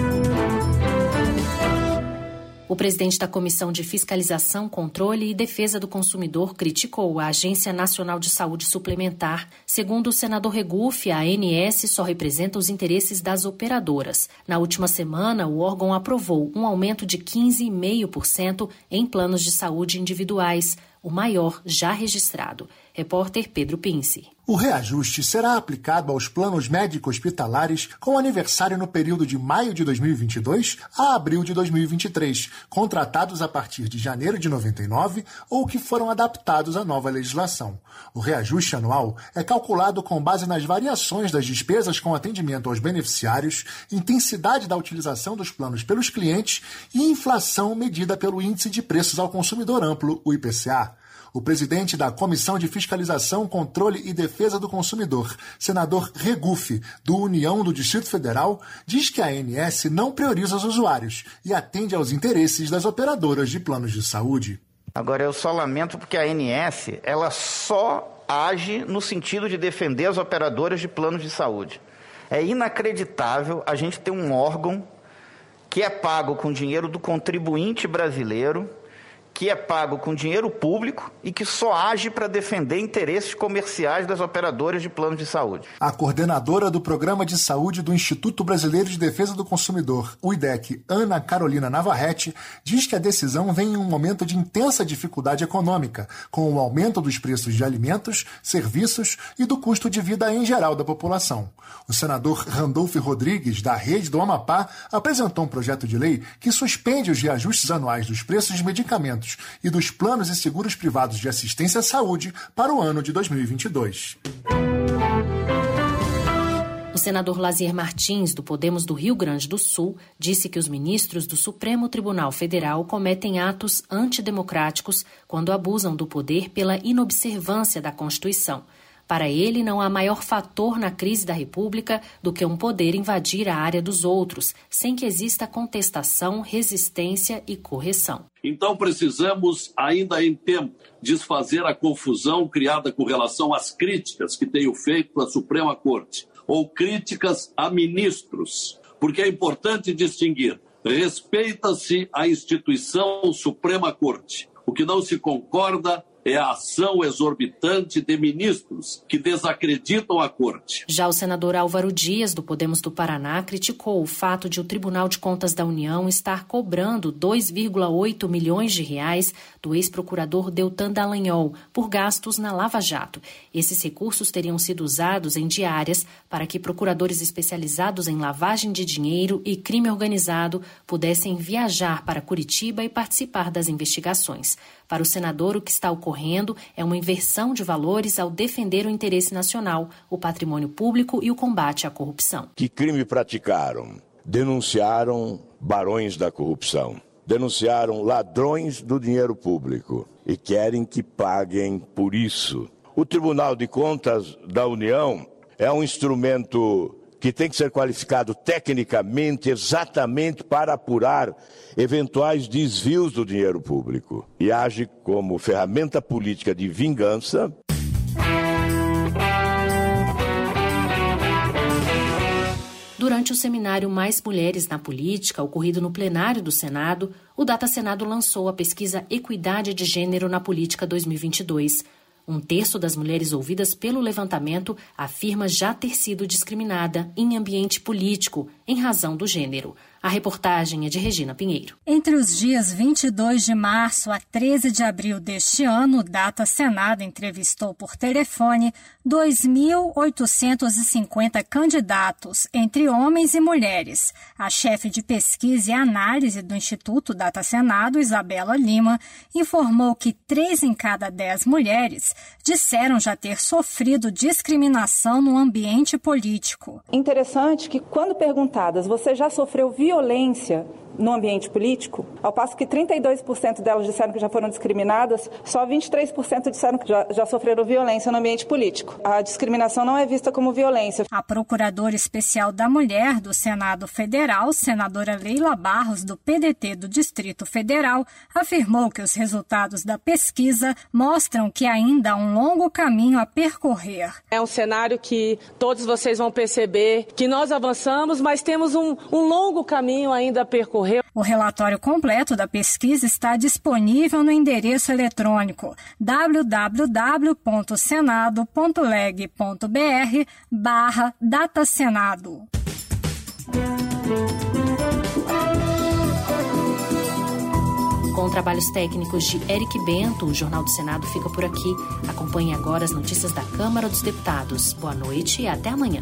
O presidente da Comissão de Fiscalização, Controle e Defesa do Consumidor criticou a Agência Nacional de Saúde Suplementar. Segundo o senador Regufe, a ANS só representa os interesses das operadoras. Na última semana, o órgão aprovou um aumento de 15,5% em planos de saúde individuais, o maior já registrado. Repórter Pedro Pince. O reajuste será aplicado aos planos médico-hospitalares com aniversário no período de maio de 2022 a abril de 2023, contratados a partir de janeiro de 99 ou que foram adaptados à nova legislação. O reajuste anual é calculado com base nas variações das despesas com atendimento aos beneficiários, intensidade da utilização dos planos pelos clientes e inflação medida pelo Índice de Preços ao Consumidor Amplo, o IPCA. O presidente da Comissão de Fiscalização, Controle e Defesa do Consumidor, senador Regufe, do União do Distrito Federal, diz que a ANS não prioriza os usuários e atende aos interesses das operadoras de planos de saúde. Agora, eu só lamento porque a ANS, ela só age no sentido de defender as operadoras de planos de saúde. É inacreditável a gente ter um órgão que é pago com dinheiro do contribuinte brasileiro, que é pago com dinheiro público e que só age para defender interesses comerciais das operadoras de planos de saúde. A coordenadora do Programa de Saúde do Instituto Brasileiro de Defesa do Consumidor, o IDEC, Ana Carolina Navarrete, diz que a decisão vem em um momento de intensa dificuldade econômica, com o aumento dos preços de alimentos, serviços e do custo de vida em geral da população. O senador Randolfo Rodrigues, da Rede do Amapá, apresentou um projeto de lei que suspende os reajustes anuais dos preços de medicamentos e dos planos e seguros privados de assistência à saúde para o ano de 2022. O senador Lazier Martins, do Podemos do Rio Grande do Sul, disse que os ministros do Supremo Tribunal Federal cometem atos antidemocráticos quando abusam do poder pela inobservância da Constituição. Para ele, não há maior fator na crise da República do que um poder invadir a área dos outros, sem que exista contestação, resistência e correção. Então precisamos, ainda em tempo, desfazer a confusão criada com relação às críticas que tenho feito à Suprema Corte, ou críticas a ministros, porque é importante distinguir. Respeita-se a instituição Suprema Corte. O que não se concorda é a ação exorbitante de ministros que desacreditam a Corte. Já o senador Álvaro Dias, do Podemos do Paraná, criticou o fato de o Tribunal de Contas da União estar cobrando 2,8 milhões de reais do ex-procurador Deltan Dallagnol por gastos na Lava Jato. Esses recursos teriam sido usados em diárias para que procuradores especializados em lavagem de dinheiro e crime organizado pudessem viajar para Curitiba e participar das investigações. Para o senador, o que está ocorrendo é uma inversão de valores ao defender o interesse nacional, o patrimônio público e o combate à corrupção. Que crime praticaram? Denunciaram barões da corrupção, denunciaram ladrões do dinheiro público e querem que paguem por isso. O Tribunal de Contas da União é um instrumento que tem que ser qualificado tecnicamente exatamente para apurar eventuais desvios do dinheiro público e age como ferramenta política de vingança. Durante o seminário Mais Mulheres na Política, ocorrido no plenário do Senado, o Data Senado lançou a pesquisa Equidade de Gênero na Política 2022. Um terço das mulheres ouvidas pelo levantamento afirma já ter sido discriminada em ambiente político em razão do gênero. A reportagem é de Regina Pinheiro. Entre os dias 22 de março a 13 de abril deste ano, o Data Senado entrevistou por telefone 2.850 candidatos, entre homens e mulheres. A chefe de pesquisa e análise do Instituto Data Senado, Isabela Lima, informou que 3 em cada 10 mulheres disseram já ter sofrido discriminação no ambiente político. Interessante que, quando perguntadas, você já sofreu violência no ambiente político, ao passo que 32% delas disseram que já foram discriminadas, só 23% disseram que já sofreram violência no ambiente político. A discriminação não é vista como violência. A Procuradora Especial da Mulher do Senado Federal, senadora Leila Barros, do PDT do Distrito Federal, afirmou que os resultados da pesquisa mostram que ainda há um longo caminho a percorrer. É um cenário que todos vocês vão perceber que nós avançamos, mas temos um longo caminho ainda a percorrer. O relatório completo da pesquisa está disponível no endereço eletrônico www.senado.leg.br/datasenado. Com trabalhos técnicos de Eric Bento, o Jornal do Senado fica por aqui. Acompanhe agora as notícias da Câmara dos Deputados. Boa noite e até amanhã.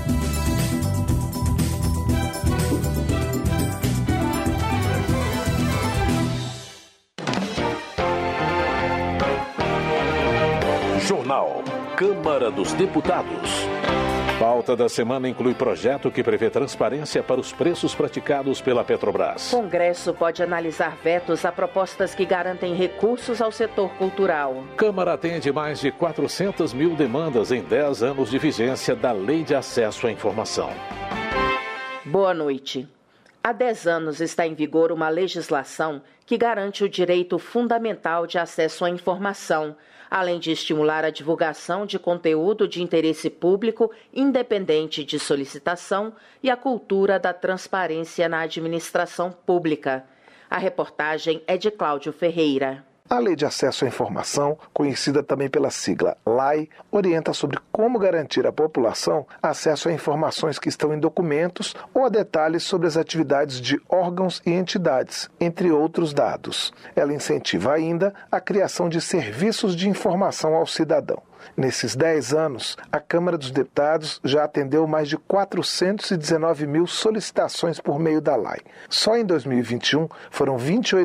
Jornal Câmara dos Deputados. Pauta da semana inclui projeto que prevê transparência para os preços praticados pela Petrobras. Congresso pode analisar vetos a propostas que garantem recursos ao setor cultural. Câmara atende mais de 400 mil demandas em 10 anos de vigência da Lei de Acesso à Informação. Boa noite. Há 10 anos está em vigor uma legislação que garante o direito fundamental de acesso à informação, além de estimular a divulgação de conteúdo de interesse público independente de solicitação e a cultura da transparência na administração pública. A reportagem é de Cláudio Ferreira. A Lei de Acesso à Informação, conhecida também pela sigla LAI, orienta sobre como garantir à população acesso a informações que estão em documentos ou a detalhes sobre as atividades de órgãos e entidades, entre outros dados. Ela incentiva ainda a criação de serviços de informação ao cidadão. Nesses 10 anos, a Câmara dos Deputados já atendeu mais de 419 mil solicitações por meio da LAI. Só em 2021 foram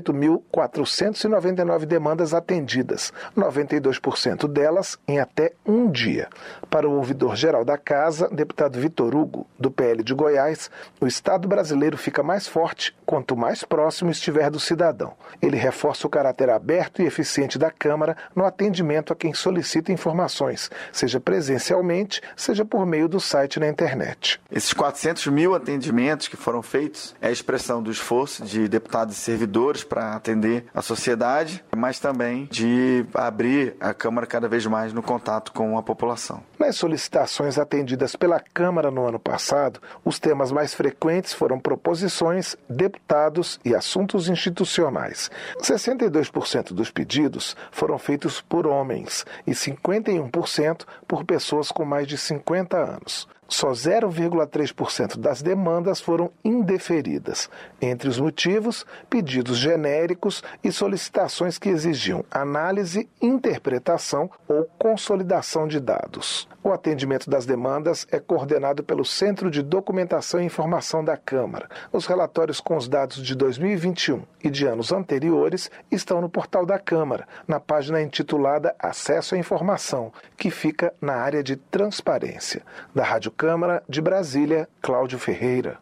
28.499 demandas atendidas, 92% delas em até um dia. Para o ouvidor-geral da Casa, deputado Vitor Hugo, do PL de Goiás, o Estado brasileiro fica mais forte quanto mais próximo estiver do cidadão. Ele reforça o caráter aberto e eficiente da Câmara no atendimento a quem solicita informações, seja presencialmente, seja por meio do site na internet. Esses 400 mil atendimentos que foram feitos é a expressão do esforço de deputados e servidores para atender a sociedade, mas também de abrir a Câmara cada vez mais no contato com a população. Nas solicitações atendidas pela Câmara no ano passado, os temas mais frequentes foram proposições, deputados e assuntos institucionais. 62% dos pedidos foram feitos por homens e 51% por pessoas com mais de 50 anos. Só 0,3% das demandas foram indeferidas. Entre os motivos, pedidos genéricos e solicitações que exigiam análise, interpretação ou consolidação de dados. O atendimento das demandas é coordenado pelo Centro de Documentação e Informação da Câmara. Os relatórios com os dados de 2021 e de anos anteriores estão no portal da Câmara, na página intitulada Acesso à Informação, que fica na área de transparência. Da Rádio Câmara de Brasília, Cláudio Ferreira.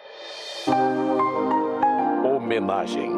Homenagem.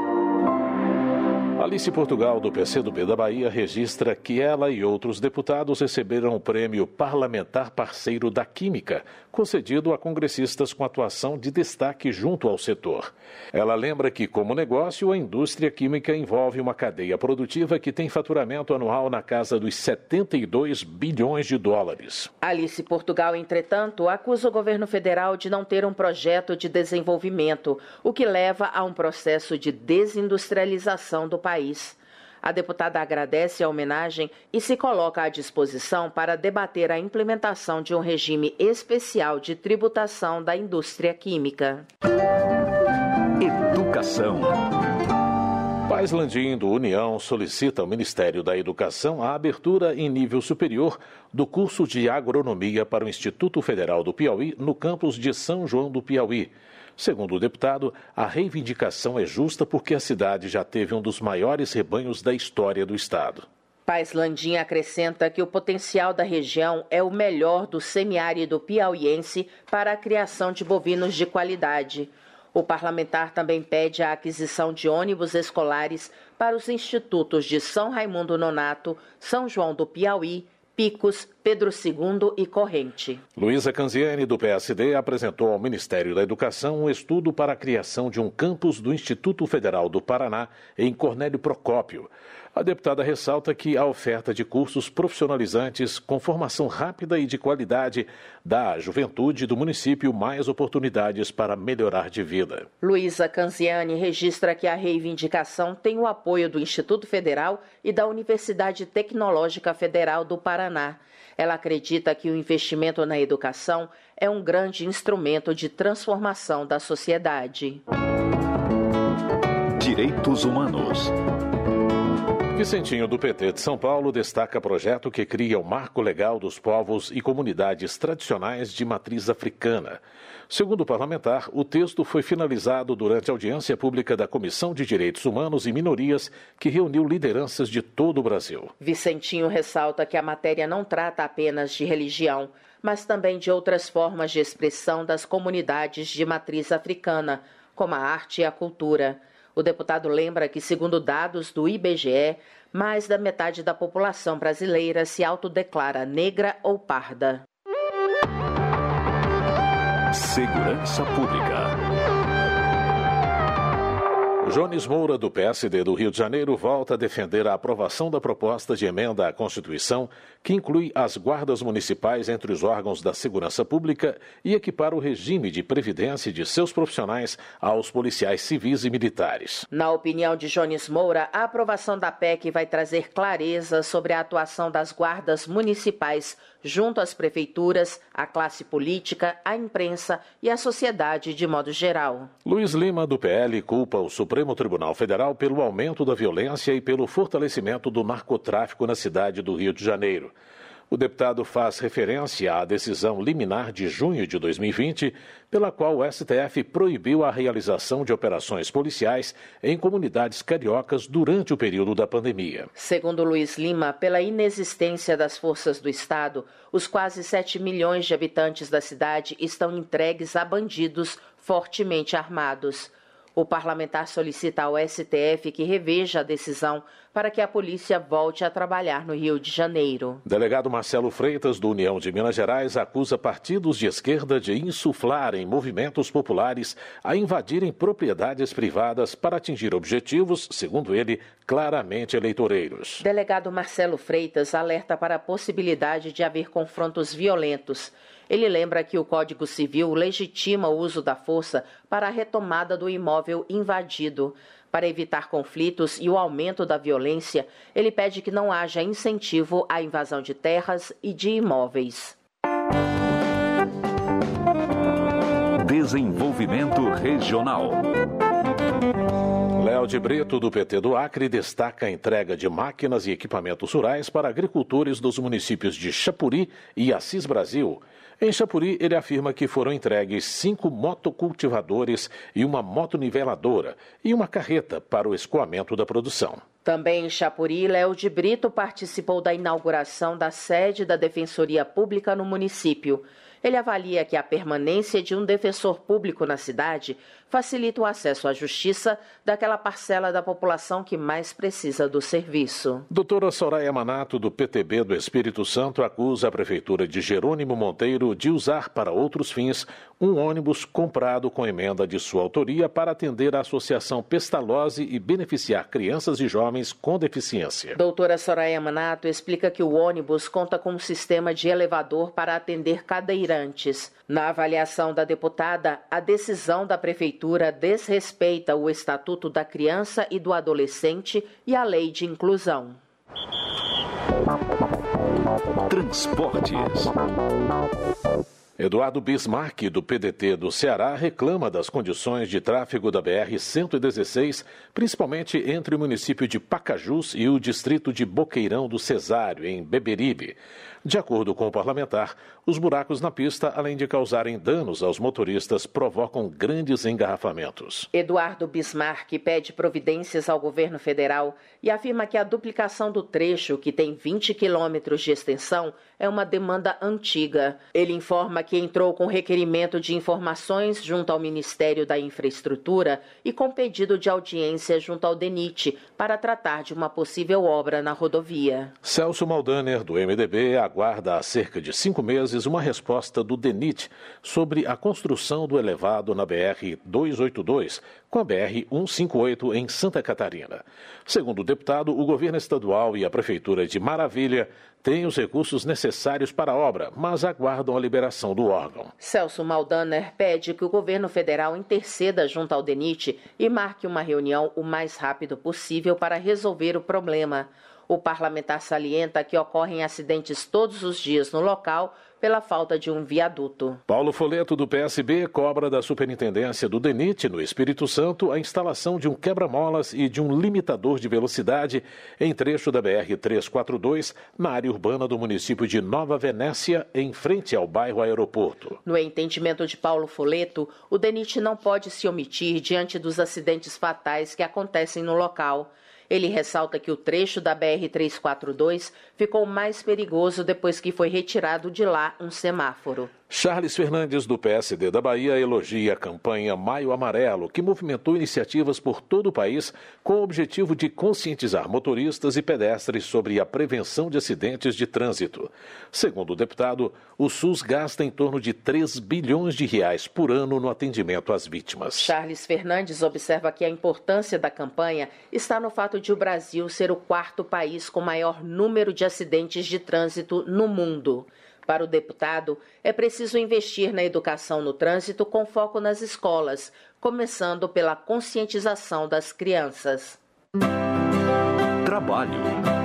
Alice Portugal, do PCdoB da Bahia, registra que ela e outros deputados receberam o prêmio Parlamentar Parceiro da Química, concedido a congressistas com atuação de destaque junto ao setor. Ela lembra que, como negócio, a indústria química envolve uma cadeia produtiva que tem faturamento anual na casa dos 72 bilhões de dólares. Alice Portugal, entretanto, acusa o governo federal de não ter um projeto de desenvolvimento, o que leva a um processo de desindustrialização do país. A deputada agradece a homenagem e se coloca à disposição para debater a implementação de um regime especial de tributação da indústria química. Educação. Paz Landim, do União, solicita ao Ministério da Educação a abertura em nível superior do curso de agronomia para o Instituto Federal do Piauí, no campus de São João do Piauí. Segundo o deputado, a reivindicação é justa porque a cidade já teve um dos maiores rebanhos da história do estado. Paz Landim acrescenta que o potencial da região é o melhor do semiárido piauiense para a criação de bovinos de qualidade. O parlamentar também pede a aquisição de ônibus escolares para os institutos de São Raimundo Nonato, São João do Piauí, Picos, Pedro II e Corrente. Luísa Canziani, do PSD, apresentou ao Ministério da Educação um estudo para a criação de um campus do Instituto Federal do Paraná em Cornélio Procópio. A deputada ressalta que a oferta de cursos profissionalizantes com formação rápida e de qualidade dá à juventude do município mais oportunidades para melhorar de vida. Luísa Canziani registra que a reivindicação tem o apoio do Instituto Federal e da Universidade Tecnológica Federal do Paraná. Ela acredita que o investimento na educação é um grande instrumento de transformação da sociedade. Direitos Humanos. Vicentinho, do PT de São Paulo, destaca projeto que cria o marco legal dos povos e comunidades tradicionais de matriz africana. Segundo o parlamentar, o texto foi finalizado durante a audiência pública da Comissão de Direitos Humanos e Minorias, que reuniu lideranças de todo o Brasil. Vicentinho ressalta que a matéria não trata apenas de religião, mas também de outras formas de expressão das comunidades de matriz africana, como a arte e a cultura. O deputado lembra que, segundo dados do IBGE, mais da metade da população brasileira se autodeclara negra ou parda. Segurança Pública. Jones Moura, do PSD do Rio de Janeiro, volta a defender a aprovação da proposta de emenda à Constituição que inclui as guardas municipais entre os órgãos da segurança pública e equipara o regime de previdência de seus profissionais aos policiais civis e militares. Na opinião de Jones Moura, a aprovação da PEC vai trazer clareza sobre a atuação das guardas municipais junto às prefeituras, à classe política, à imprensa e à sociedade de modo geral. Luiz Lima, do PL, culpa o Supremo Tribunal Federal pelo aumento da violência e pelo fortalecimento do narcotráfico na cidade do Rio de Janeiro. O deputado faz referência à decisão liminar de junho de 2020, pela qual o STF proibiu a realização de operações policiais em comunidades cariocas durante o período da pandemia. Segundo Luiz Lima, pela inexistência das forças do Estado, os quase 7 milhões de habitantes da cidade estão entregues a bandidos fortemente armados. O parlamentar solicita ao STF que reveja a decisão para que a polícia volte a trabalhar no Rio de Janeiro. Delegado Marcelo Freitas, do União de Minas Gerais, acusa partidos de esquerda de insuflarem movimentos populares a invadirem propriedades privadas para atingir objetivos, segundo ele, claramente eleitoreiros. Delegado Marcelo Freitas alerta para a possibilidade de haver confrontos violentos. Ele lembra que o Código Civil legitima o uso da força para a retomada do imóvel invadido. Para evitar conflitos e o aumento da violência, ele pede que não haja incentivo à invasão de terras e de imóveis. Desenvolvimento Regional. Léo de Brito, do PT do Acre, destaca a entrega de máquinas e equipamentos rurais para agricultores dos municípios de Chapuri e Assis Brasil. Em Chapuri, ele afirma que foram entregues 5 motocultivadores e uma motoniveladora e uma carreta para o escoamento da produção. Também em Chapuri, Léo de Brito participou da inauguração da sede da Defensoria Pública no município. Ele avalia que a permanência de um defensor público na cidade facilita o acesso à justiça daquela parcela da população que mais precisa do serviço. Doutora Soraya Manato, do PTB do Espírito Santo, acusa a Prefeitura de Jerônimo Monteiro de usar para outros fins um ônibus comprado com emenda de sua autoria para atender a Associação Pestalozzi e beneficiar crianças e jovens com deficiência. Doutora Soraya Manato explica que o ônibus conta com um sistema de elevador para atender cadeirantes. Na avaliação da deputada, a decisão da Prefeitura desrespeita o Estatuto da Criança e do Adolescente e a Lei de Inclusão. Transportes. Eduardo Bismarck, do PDT do Ceará, reclama das condições de tráfego da BR-116, principalmente entre o município de Pacajus e o distrito de Boqueirão do Cesário, em Beberibe. De acordo com o parlamentar, os buracos na pista, além de causarem danos aos motoristas, provocam grandes engarrafamentos. Eduardo Bismarck pede providências ao governo federal e afirma que a duplicação do trecho, que tem 20 quilômetros de extensão, é uma demanda antiga. Ele informa que entrou com requerimento de informações junto ao Ministério da Infraestrutura e com pedido de audiência junto ao DENIT para tratar de uma possível obra na rodovia. Celso Maldaner, do MDB, aguarda há cerca de 5 meses uma resposta do DENIT sobre a construção do elevado na BR-282 com a BR-158 em Santa Catarina. Segundo o deputado, o governo estadual e a Prefeitura de Maravilha têm os recursos necessários para a obra, mas aguardam a liberação do órgão. Celso Maldaner pede que o governo federal interceda junto ao DENIT e marque uma reunião o mais rápido possível para resolver o problema. O parlamentar salienta que ocorrem acidentes todos os dias no local pela falta de um viaduto. Paulo Foleto, do PSB, cobra da Superintendência do DENIT, no Espírito Santo, a instalação de um quebra-molas e de um limitador de velocidade em trecho da BR-342, na área urbana do município de Nova Venécia, em frente ao bairro Aeroporto. No entendimento de Paulo Foleto, o DENIT não pode se omitir diante dos acidentes fatais que acontecem no local. Ele ressalta que o trecho da BR-342 ficou mais perigoso depois que foi retirado de lá um semáforo. Charles Fernandes, do PSD da Bahia, elogia a campanha Maio Amarelo, que movimentou iniciativas por todo o país com o objetivo de conscientizar motoristas e pedestres sobre a prevenção de acidentes de trânsito. Segundo o deputado, o SUS gasta em torno de 3 bilhões de reais por ano no atendimento às vítimas. Charles Fernandes observa que a importância da campanha está no fato de o Brasil ser o 4º país com maior número de acidentes de trânsito no mundo. Para o deputado, é preciso investir na educação no trânsito com foco nas escolas, começando pela conscientização das crianças. Trabalho.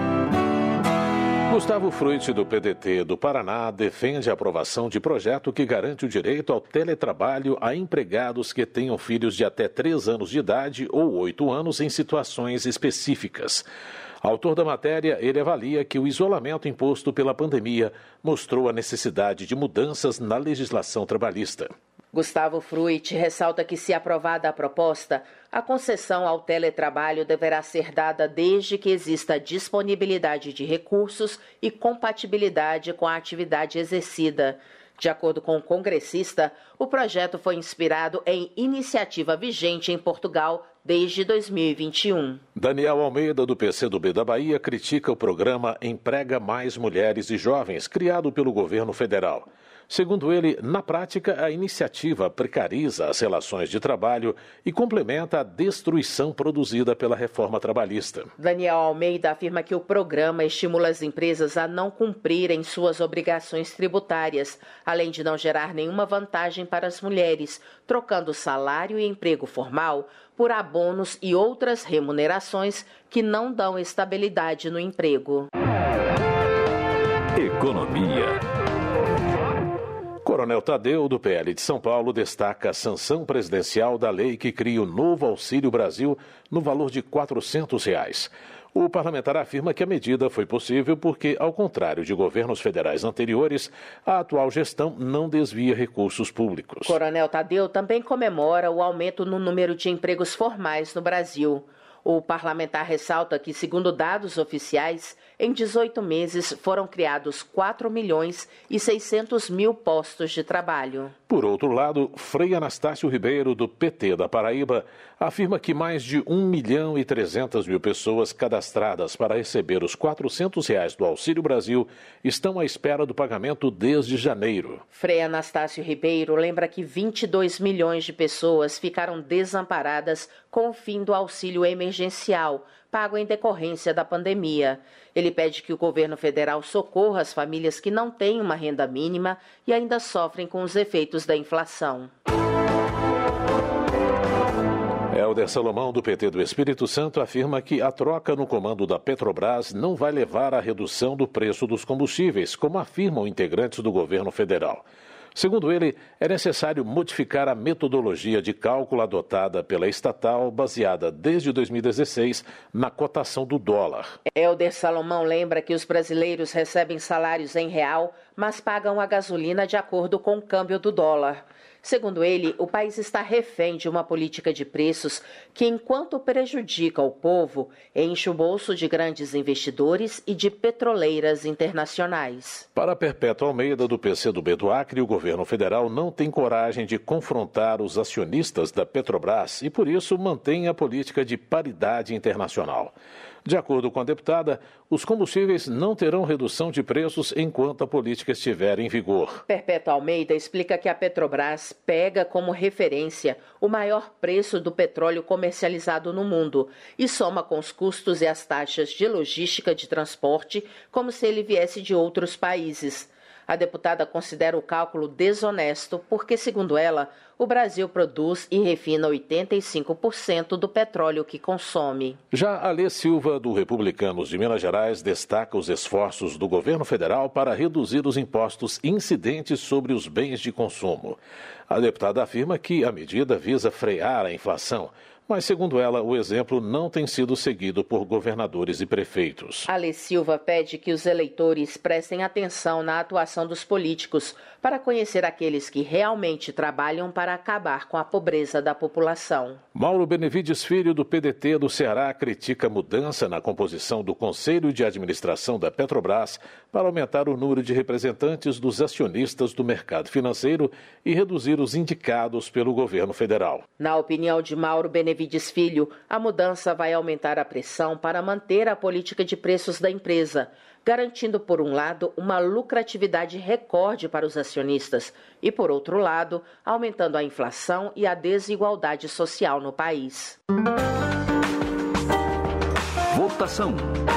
Gustavo Fruit, do PDT do Paraná, defende a aprovação de projeto que garante o direito ao teletrabalho a empregados que tenham filhos de até 3 anos de idade ou 8 anos em situações específicas. Autor da matéria, ele avalia que o isolamento imposto pela pandemia mostrou a necessidade de mudanças na legislação trabalhista. Gustavo Fruit ressalta que, se aprovada a proposta, a concessão ao teletrabalho deverá ser dada desde que exista disponibilidade de recursos e compatibilidade com a atividade exercida. De acordo com o congressista, o projeto foi inspirado em iniciativa vigente em Portugal desde 2021. Daniel Almeida, do PCdoB da Bahia, critica o programa Emprega Mais Mulheres e Jovens, criado pelo governo federal. Segundo ele, na prática, a iniciativa precariza as relações de trabalho e complementa a destruição produzida pela reforma trabalhista. Daniel Almeida afirma que o programa estimula as empresas a não cumprirem suas obrigações tributárias, além de não gerar nenhuma vantagem para as mulheres, trocando salário e emprego formal por abonos e outras remunerações que não dão estabilidade no emprego. Economia. Coronel Tadeu, do PL de São Paulo, destaca a sanção presidencial da lei que cria o novo Auxílio Brasil no valor de R$ 400. O parlamentar afirma que a medida foi possível porque, ao contrário de governos federais anteriores, a atual gestão não desvia recursos públicos. Coronel Tadeu também comemora o aumento no número de empregos formais no Brasil. O parlamentar ressalta que, segundo dados oficiais, em 18 meses foram criados 4.600.000 postos de trabalho. Por outro lado, Frei Anastácio Ribeiro, do PT da Paraíba, afirma que mais de 1.300.000 pessoas cadastradas para receber os R$ 400 do Auxílio Brasil estão à espera do pagamento desde janeiro. Frei Anastácio Ribeiro lembra que 22 milhões de pessoas ficaram desamparadas com o fim do auxílio emergencial, pago em decorrência da pandemia. Ele pede que o governo federal socorra as famílias que não têm uma renda mínima e ainda sofrem com os efeitos da inflação. Helder Salomão, do PT do Espírito Santo, afirma que a troca no comando da Petrobras não vai levar à redução do preço dos combustíveis, como afirmam integrantes do governo federal. Segundo ele, é necessário modificar a metodologia de cálculo adotada pela estatal, baseada desde 2016 na cotação do dólar. Helder Salomão lembra que os brasileiros recebem salários em real, mas pagam a gasolina de acordo com o câmbio do dólar. Segundo ele, o país está refém de uma política de preços que, enquanto prejudica o povo, enche o bolso de grandes investidores e de petroleiras internacionais. Para Perpétua Almeida, do PCdoB do Acre, o governo federal não tem coragem de confrontar os acionistas da Petrobras e, por isso, mantém a política de paridade internacional. De acordo com a deputada, os combustíveis não terão redução de preços enquanto a política estiver em vigor. Perpétua Almeida explica que a Petrobras pega como referência o maior preço do petróleo comercializado no mundo e soma com os custos e as taxas de logística de transporte como se ele viesse de outros países. A deputada considera o cálculo desonesto porque, segundo ela, o Brasil produz e refina 85% do petróleo que consome. Já Alê Silva, do Republicanos de Minas Gerais, destaca os esforços do governo federal para reduzir os impostos incidentes sobre os bens de consumo. A deputada afirma que a medida visa frear a inflação, mas, segundo ela, o exemplo não tem sido seguido por governadores e prefeitos. Alê Silva pede que os eleitores prestem atenção na atuação dos políticos para conhecer aqueles que realmente trabalham para acabar com a pobreza da população. Mauro Benevides Filho, do PDT do Ceará, critica a mudança na composição do Conselho de Administração da Petrobras para aumentar o número de representantes dos acionistas do mercado financeiro e reduzir os indicados pelo governo federal. Na opinião de Mauro Benevides Filho, a mudança vai aumentar a pressão para manter a política de preços da empresa, garantindo, por um lado, uma lucratividade recorde para os acionistas e, por outro lado, aumentando a inflação e a desigualdade social no país. Votação.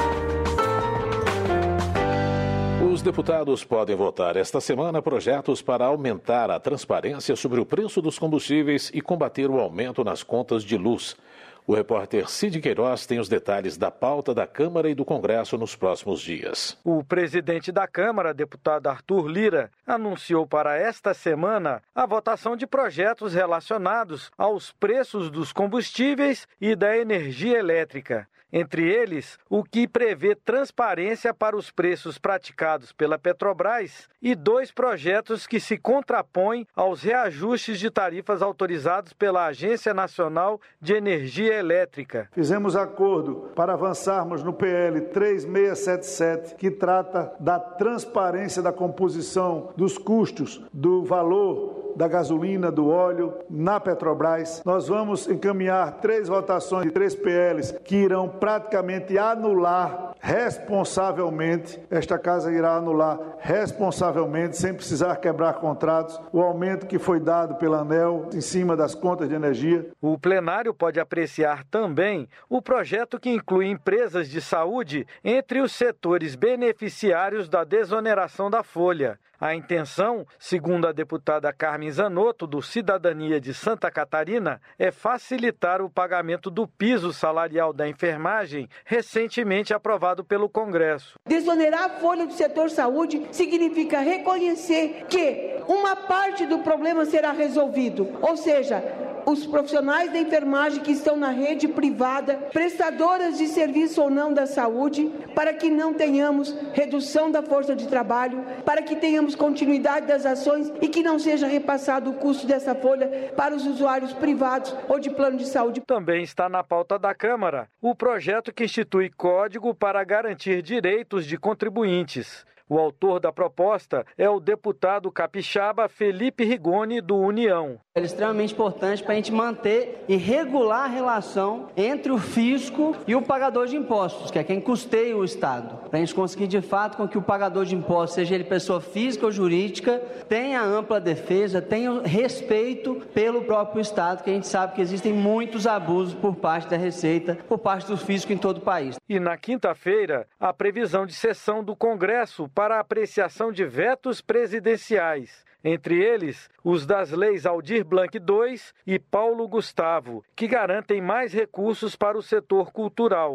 Os deputados podem votar esta semana projetos para aumentar a transparência sobre o preço dos combustíveis e combater o aumento nas contas de luz. O repórter Cid Queiroz tem os detalhes da pauta da Câmara e do Congresso nos próximos dias. O presidente da Câmara, deputado Arthur Lira, anunciou para esta semana a votação de projetos relacionados aos preços dos combustíveis e da energia elétrica. Entre eles, o que prevê transparência para os preços praticados pela Petrobras e 2 projetos que se contrapõem aos reajustes de tarifas autorizados pela Agência Nacional de Energia Elétrica. Fizemos acordo para avançarmos no PL 3677, que trata da transparência da composição dos custos, do valor da gasolina, do óleo na Petrobras. Nós vamos encaminhar 3 votações de 3 PLs que irão praticamente anular responsavelmente, esta casa irá anular responsavelmente, sem precisar quebrar contratos, o aumento que foi dado pela ANEEL em cima das contas de energia. O plenário pode apreciar também o projeto que inclui empresas de saúde entre os setores beneficiários da desoneração da folha. A intenção, segundo a deputada Carmen Zanotto, do Cidadania de Santa Catarina, é facilitar o pagamento do piso salarial da enfermagem, recentemente aprovado pelo Congresso. Desonerar a folha do setor saúde significa reconhecer que uma parte do problema será resolvido, ou seja, os profissionais da enfermagem que estão na rede privada, prestadoras de serviço ou não da saúde, para que não tenhamos redução da força de trabalho, para que tenhamos continuidade das ações e que não seja repassado o custo dessa folha para os usuários privados ou de plano de saúde. Também está na pauta da Câmara o projeto que institui código para garantir direitos de contribuintes. O autor da proposta é o deputado capixaba Felipe Rigoni, do União. É extremamente importante para a gente manter e regular a relação entre o fisco e o pagador de impostos, que é quem custeia o Estado. Para a gente conseguir, de fato, com que o pagador de impostos, seja ele pessoa física ou jurídica, tenha ampla defesa, tenha respeito pelo próprio Estado, que a gente sabe que existem muitos abusos por parte da Receita, por parte do fisco em todo o país. E na quinta-feira, a previsão de sessão do Congresso para a apreciação de vetos presidenciais. Entre eles, os das leis Aldir Blanc II e Paulo Gustavo, que garantem mais recursos para o setor cultural.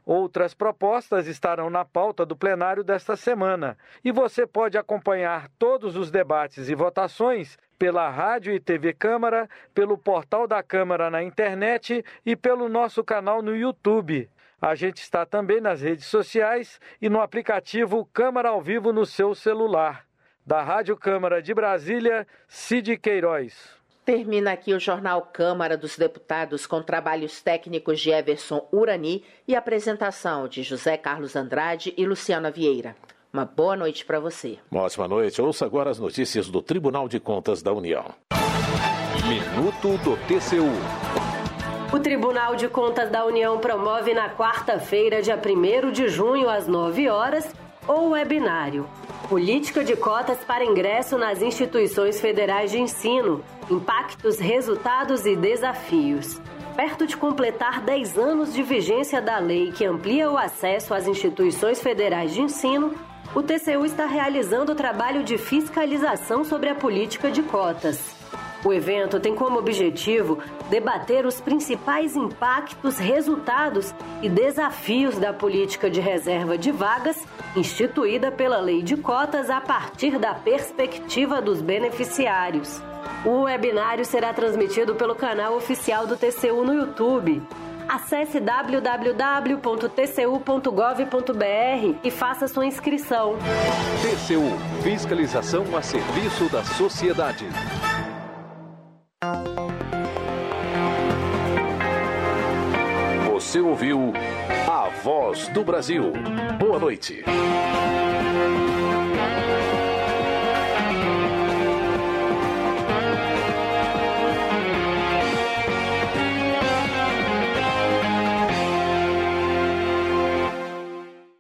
Outras propostas estarão na pauta do plenário desta semana e você pode acompanhar todos os debates e votações pela Rádio e TV Câmara, pelo portal da Câmara na internet e pelo nosso canal no YouTube. A gente está também nas redes sociais e no aplicativo Câmara ao Vivo no seu celular. Da Rádio Câmara de Brasília, Cid Queiroz. Termina aqui o Jornal Câmara dos Deputados com trabalhos técnicos de Everson Urani e apresentação de José Carlos Andrade e Luciana Vieira. Uma boa noite para você. Uma ótima noite. Ouça agora as notícias do Tribunal de Contas da União. Minuto do TCU. O Tribunal de Contas da União promove na quarta-feira, dia 1º de junho, às 9 horas, o webinário Política de Cotas para Ingresso nas Instituições Federais de Ensino, Impactos, Resultados e Desafios. Perto de completar 10 anos de vigência da lei que amplia o acesso às instituições federais de ensino, o TCU está realizando o trabalho de fiscalização sobre a política de cotas. O evento tem como objetivo debater os principais impactos, resultados e desafios da política de reserva de vagas instituída pela Lei de Cotas a partir da perspectiva dos beneficiários. O webinário será transmitido pelo canal oficial do TCU no YouTube. Acesse www.tcu.gov.br e faça sua inscrição. TCU – Fiscalização a serviço da sociedade. Você ouviu A Voz do Brasil. Boa noite.